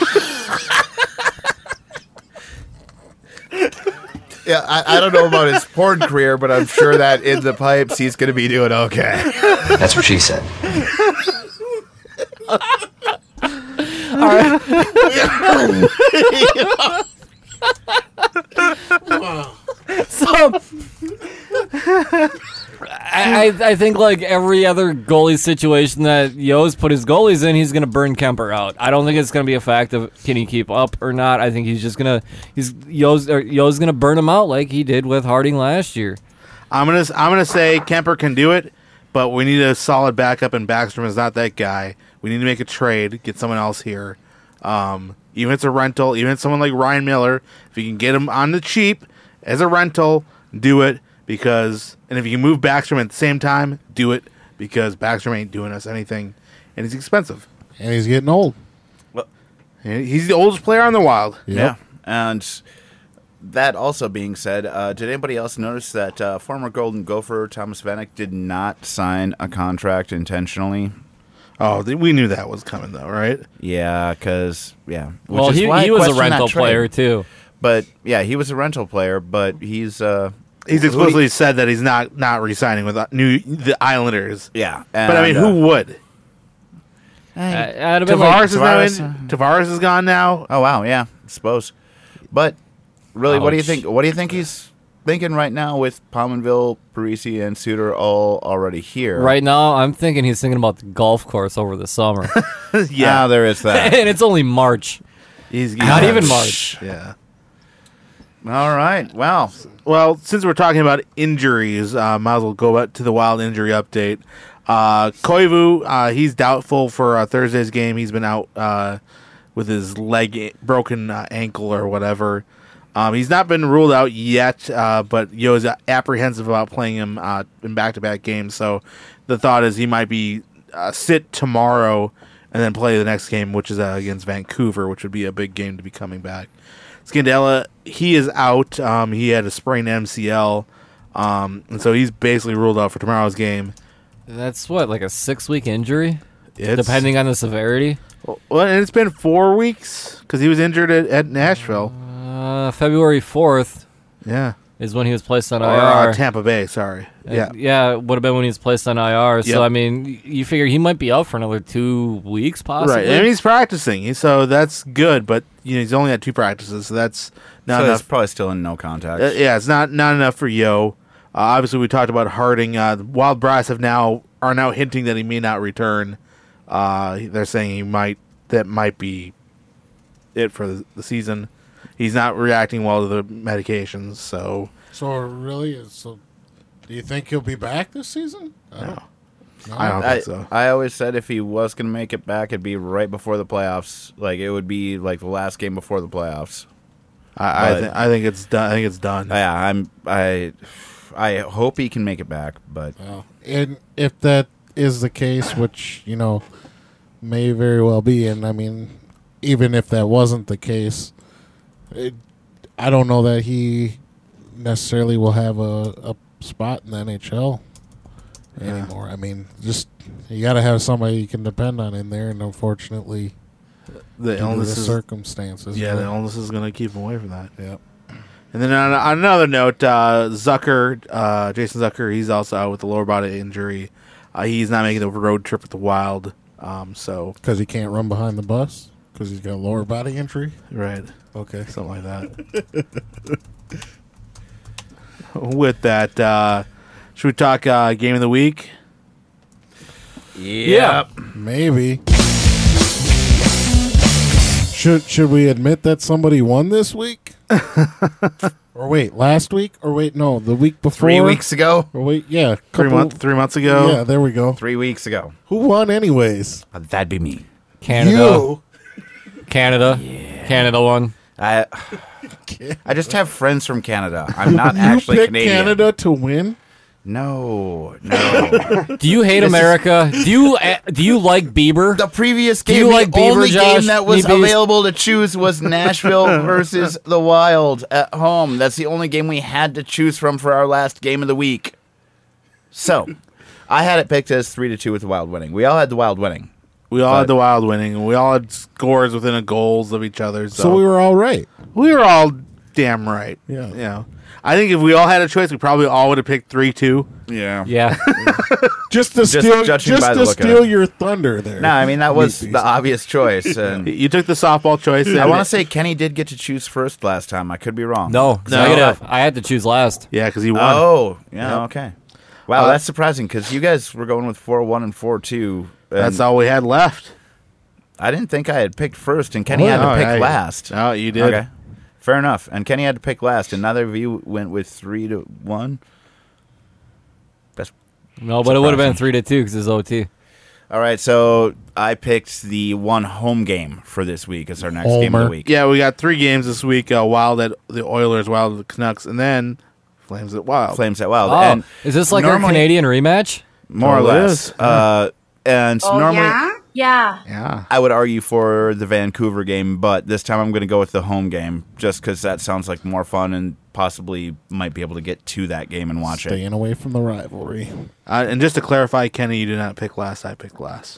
Yeah, I, I don't know about his porn career, but I'm sure that in the pipes he's going to be doing okay. That's what she said. All right. So, I, I I think like every other goalie situation that Yo's put his goalies in, he's going to burn Kemper out. I don't think it's going to be a fact of can he keep up or not. I think he's just going to he's Yo's or Yo's going to burn him out like he did with Harding last year. I'm gonna I'm gonna say Kemper can do it, but we need a solid backup, and Backstrom is not that guy. We need to make a trade, get someone else here. Um, even if it's a rental, even if it's someone like Ryan Miller, if you can get him on the cheap as a rental, do it. Because, and if you can move Backstrom at the same time, do it, because Backstrom ain't doing us anything, and he's expensive. And he's getting old. And he's the oldest player on the Wild. Yep. Yeah, and that also being said, uh, did anybody else notice that uh, former Golden Gopher Thomas Vanek did not sign a contract intentionally? Oh, th- we knew that was coming, though, right? Yeah, because, yeah. Which Well, is he why I he was a question that rental trade. player too. But, yeah, he was a rental player, but he's... Uh, He's who explicitly he- said that he's not, not re-signing with uh, new the Islanders. Yeah. But, I mean, and, who would? Uh, I'd have been like, Tavares is now Tavares, in. Tavares is gone now. Oh, wow, yeah, I suppose. But, really, what do you Ouch. think? What do you think he's thinking right now with Pominville, Parisi, and Suter all already here? right now, I'm thinking he's thinking about the golf course over the summer, Yeah, there is that. and it's only March. He's, he's Not even March. Yeah. All right, well... Well, since we're talking about injuries, uh, might as well go back to the Wild injury update. Uh, Koivu, uh, he's doubtful for uh, Thursday's game. He's been out uh, with his leg a- broken uh, ankle or whatever. Um, he's not been ruled out yet, uh, but Yo is apprehensive about playing him uh, in back-to-back games. So the thought is he might be uh, sit tomorrow and then play the next game, which is uh, against Vancouver, which would be a big game to be coming back. Scandella, he is out. Um, he had a sprained M C L, um, and so he's basically ruled out for tomorrow's game. That's what, like a six-week injury, It's, depending on the severity. Well, and it's been four weeks because he was injured at, at Nashville. Uh, February fourth Yeah, is when he was placed on or I R. uh, Tampa Bay. Sorry. Uh, Yeah, yeah, it would have been when he was placed on I R. Yep. So I mean, y- you figure he might be out for another two weeks, possibly. right. And he's practicing, so that's good. But you know, he's only had two practices, so that's not so enough. he's probably still in no contact. Uh, yeah, it's not not enough for Yo. Uh, obviously, we talked about Harding. Uh, the Wild Brass have now are now hinting that he may not return. Uh, they're saying he might. That might be it for the, the season. He's not reacting well to the medications, so So really, so do you think he'll be back this season? I don't, no. I don't I, think so. I always said if he was going to make it back, it'd be right before the playoffs. Like, it would be like the last game before the playoffs. I I, but- th- I think it's done. I think it's done. Yeah, I'm. I. I hope he can make it back, but Well, and if that is the case, which you know may very well be, and I mean, even if that wasn't the case, it, I don't know that he necessarily will have a, a spot in the N H L anymore. I mean, just you got to have somebody you can depend on in there, and unfortunately, the due to illness the is circumstances. yeah, but- the illness is going to keep him away from that. Yep. And then on, on another note, uh, Zucker, uh, Jason Zucker, he's also out with a lower body injury. Uh, he's not making the road trip with the Wild Um, so Because he can't run behind the bus? Because he's got a lower body injury? right, Okay. something like that. With that, uh, should we talk uh, game of the week? Yeah. Maybe. Should should we admit that somebody won this week? Or wait, last week? Or wait, no, the week before? Three weeks ago. Or wait, yeah. Three couple- months, three months ago. Yeah, there we go. Three weeks ago. Who won anyways? Uh, that'd be me. Canada. You. Canada. Canada won. I I just have friends from Canada. I'm not You actually picked Canadian. Canada to win? No, no. Do you hate This is- America? Do you uh, do you like Bieber? The previous Do game, you the like Bieber, only Josh? game that was Maybe- available to choose was Nashville versus the Wild at home. That's the only game we had to choose from for our last game of the week. So, I had it picked as three to two with the Wild winning. We all had the Wild winning. We all But- had the Wild winning, and we all had scores within a goals of each other. So, So we were all right. we were all damn right. Yeah. You know, I think if we all had a choice, we probably all would have picked three two. Yeah. Yeah. Just to Just steal, judging just by the to look of steal it. your thunder there. No, I mean, that was Meat the Beast. obvious choice. And You took the softball choice. I and- want to say Kenny did get to choose first last time. I could be wrong. No, No. negative. I had to choose last. yeah, because he won. Oh, yeah, Yep. okay. Wow, Uh, that's surprising because you guys were going with four one and four two. That's all we had left. I didn't think I had picked first, and Kenny Oh, had to yeah. pick Oh, yeah. last. Oh, you did. Okay, fair enough. And Kenny had to pick last, and neither of you went with three to one. That's No, but it would have been Surprising. three to two because it's O T. all right. So I picked the one home game for this week as our next game of Homer. the week. Yeah, we got three games this week. Uh, Wild at the Oilers, Wild at the Canucks, and then Flames at Wild. Flames at Wild. Oh, and is this like our normally- Canadian rematch? more or Oh, it less. is. Uh, and Oh, normally. yeah? Yeah. Yeah. I would argue for the Vancouver game, but this time I'm going to go with the home game just because that sounds like more fun and possibly might be able to get to that game and watch it. Staying away from the rivalry. Uh, and just to clarify, Kenny, you did not pick last. I picked last.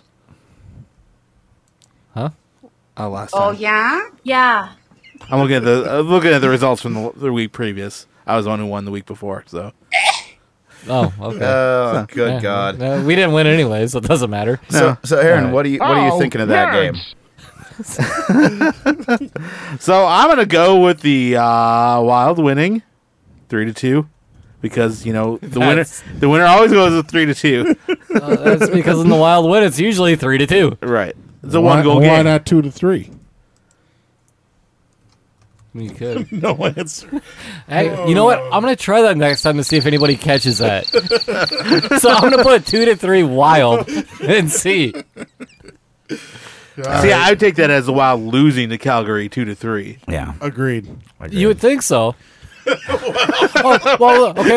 Huh? Uh, last Oh, time. yeah? Yeah. I'm looking at the uh, looking at the results from the, the week previous. I was the one who won the week before, so Oh, okay. Oh, good Yeah. God. Uh, we didn't win anyway, so it doesn't matter. So, so Aaron, All right. what are you what are you Oh, thinking of that game? so I'm gonna go with the uh, Wild winning three to two because you know the winner That's- the winner always goes with three to two. Uh, that's because in the Wild win, it's usually three to two. Right. It's a why, one goal why game. not two to three? You could. No answer. Hey, you know what? I'm gonna try that next time to see if anybody catches that. So I'm gonna put two to three Wild and see. See, I would take that as the Wild losing to Calgary two to three. Yeah. Agreed. You would think so. oh, well, okay.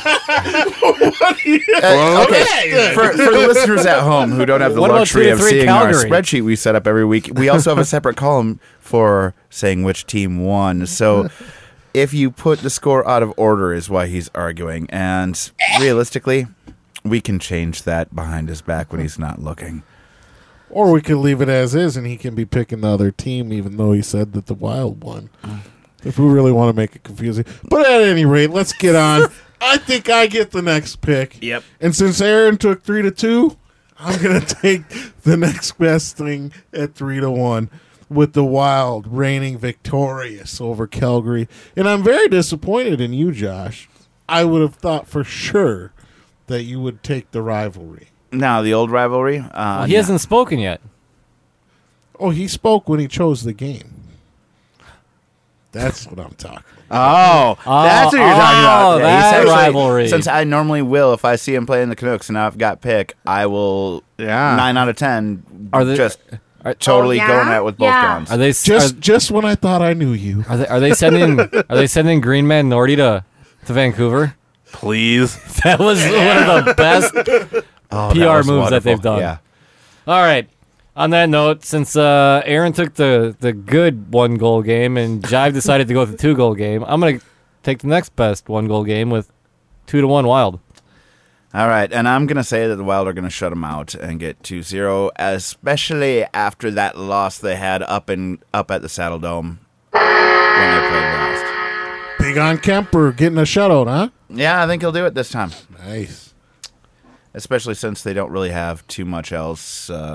Uh, okay. For, for the listeners at home who don't have the What about luxury two to of three seeing Calgary? our spreadsheet we set up every week, we also have a separate column for saying which team won. So if you put the score out of order is why he's arguing. And realistically, we can change that behind his back when he's not looking. Or we could leave it as is, and he can be picking the other team, even though he said that the Wild won. If we really want to make it confusing. But at any rate, let's get on. I think I get the next pick. Yep. And since Aaron took three to two, I'm gonna take the next best thing at three to one with the Wild reigning victorious over Calgary. And I'm very disappointed in you, Josh. I would have thought for sure that you would take the rivalry. Now, the old rivalry. Uh, He no. hasn't spoken yet. Oh, he spoke when he chose the game. That's what I'm talking Oh, about. that's what you're talking oh, about. Yeah, he's that actually- rivalry. Since I normally will, if I see him playing the Canucks and now I've got pick, I will Yeah. nine out of ten. Are they- just are- totally Oh, yeah? going at it with both Yeah. guns? Are they s- Just are, just when I thought I knew you. are they are they sending are they sending Green Man Nordy to to Vancouver? Please. That was one of the best Oh, P that R was moves that they've wonderful. done. Yeah. All right. On that note, since uh, Aaron took the, the good one goal game and Jive decided to go with the two goal game, I'm gonna take the next best one goal game with two to one Wild. All right, and I'm going to say that the Wild are going to shut them out and get two zero, especially after that loss they had up in up at the Saddle Dome when they played last. Big on Kemper getting a shutout, huh? Yeah, I think he'll do it this time, Nice. especially since they don't really have too much else. Uh,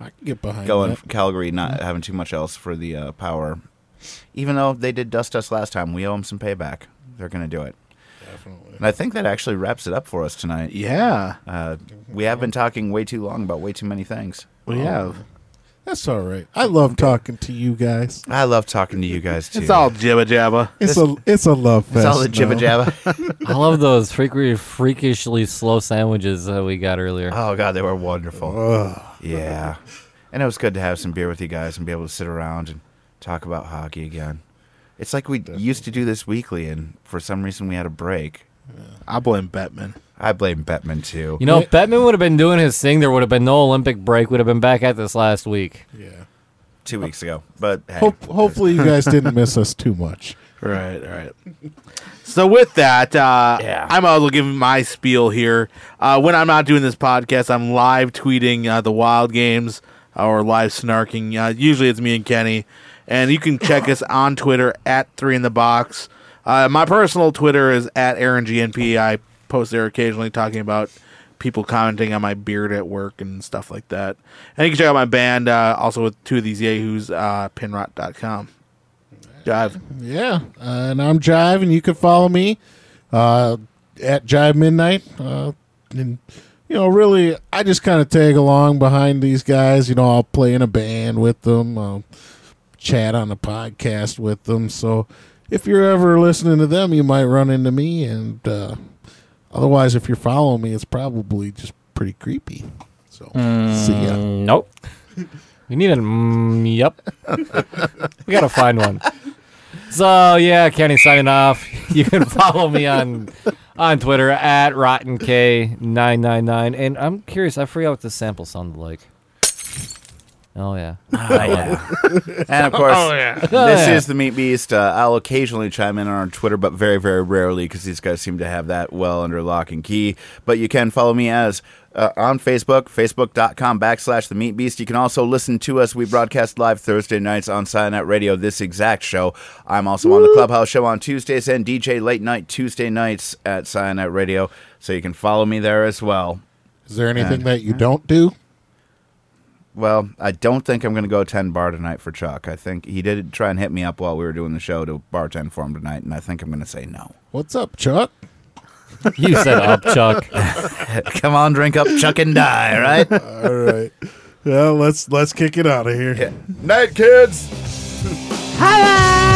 I can get behind going that. from Calgary, not having too much else for the uh, Power. Even though they did dust us last time, we owe them some payback. They're going to do it. Definitely. And I think that actually wraps it up for us tonight. Yeah, Uh, we have been talking way too long about way too many things. we have. That's all right. I love talking to you guys. I love talking to you guys, too. It's all jibba jabba. It's a it's a love fest. It's all the jibba now. jabba. I love those freak- freakishly slow sandwiches that we got earlier. Oh, God, they were wonderful. Ugh. Yeah. And it was good to have some beer with you guys and be able to sit around and talk about hockey again. It's like we used to do this weekly, and for some reason we had a break. I blame Bettman. I blame Bettman, too. You know, if Bettman would have been doing his thing, there would have been no Olympic break. Would have been back at this last week. Yeah. Two weeks ago. But hey, Hope, hopefully you guys didn't miss us too much. Right, right. So with that, uh, Yeah. I'm also giving my spiel here. Uh, when I'm not doing this podcast, I'm live tweeting uh, the Wild games uh, or live snarking. Uh, usually it's me and Kenny. And you can check us on Twitter at Three in the Box. Uh, my personal Twitter is at Aaron G N P. I post there occasionally talking about people commenting on my beard at work and stuff like that. And you can check out my band uh, also with two of these yahoos, uh, pinrot dot com. Jive. Yeah. Uh, and I'm Jive, and you can follow me uh, at Jive Midnight. Uh, and, you know, really, I just kind of tag along behind these guys. You know, I'll play in a band with them, I'll chat on a podcast with them. So if you're ever listening to them, you might run into me. And uh, otherwise, if you're following me, it's probably just pretty creepy. So see ya. Mm, nope. We need a mm, yep. We gotta find one. So yeah, Kenny signing off. You can follow me on on Twitter at Rotten K nine nine nine. And I'm curious, I forgot what this sample sounded like. Oh yeah. Ah, yeah. And of course, this yeah. is the Meat Beast. Uh, I'll occasionally chime in on our Twitter, but very, very rarely because these guys seem to have that well under lock and key. But you can follow me as uh, on Facebook, facebook.com backslash the Meat Beast. You can also listen to us. We broadcast live Thursday nights on Cyanide Radio, this exact show. I'm also on the Clubhouse show on Tuesdays and D J late night Tuesday nights at Cyanide Radio. So you can follow me there as well. Is there anything And- that you don't do? Well, I don't think I'm going to go attend bar tonight for Chuck. I think he did try and hit me up while we were doing the show to bartend for him tonight, and I think I'm going to say no. What's up, Chuck? You said up, Chuck. Come on, drink up, Chuck, and die, right? All right. Well, let's let's kick it out of here. Night, kids! Hiya!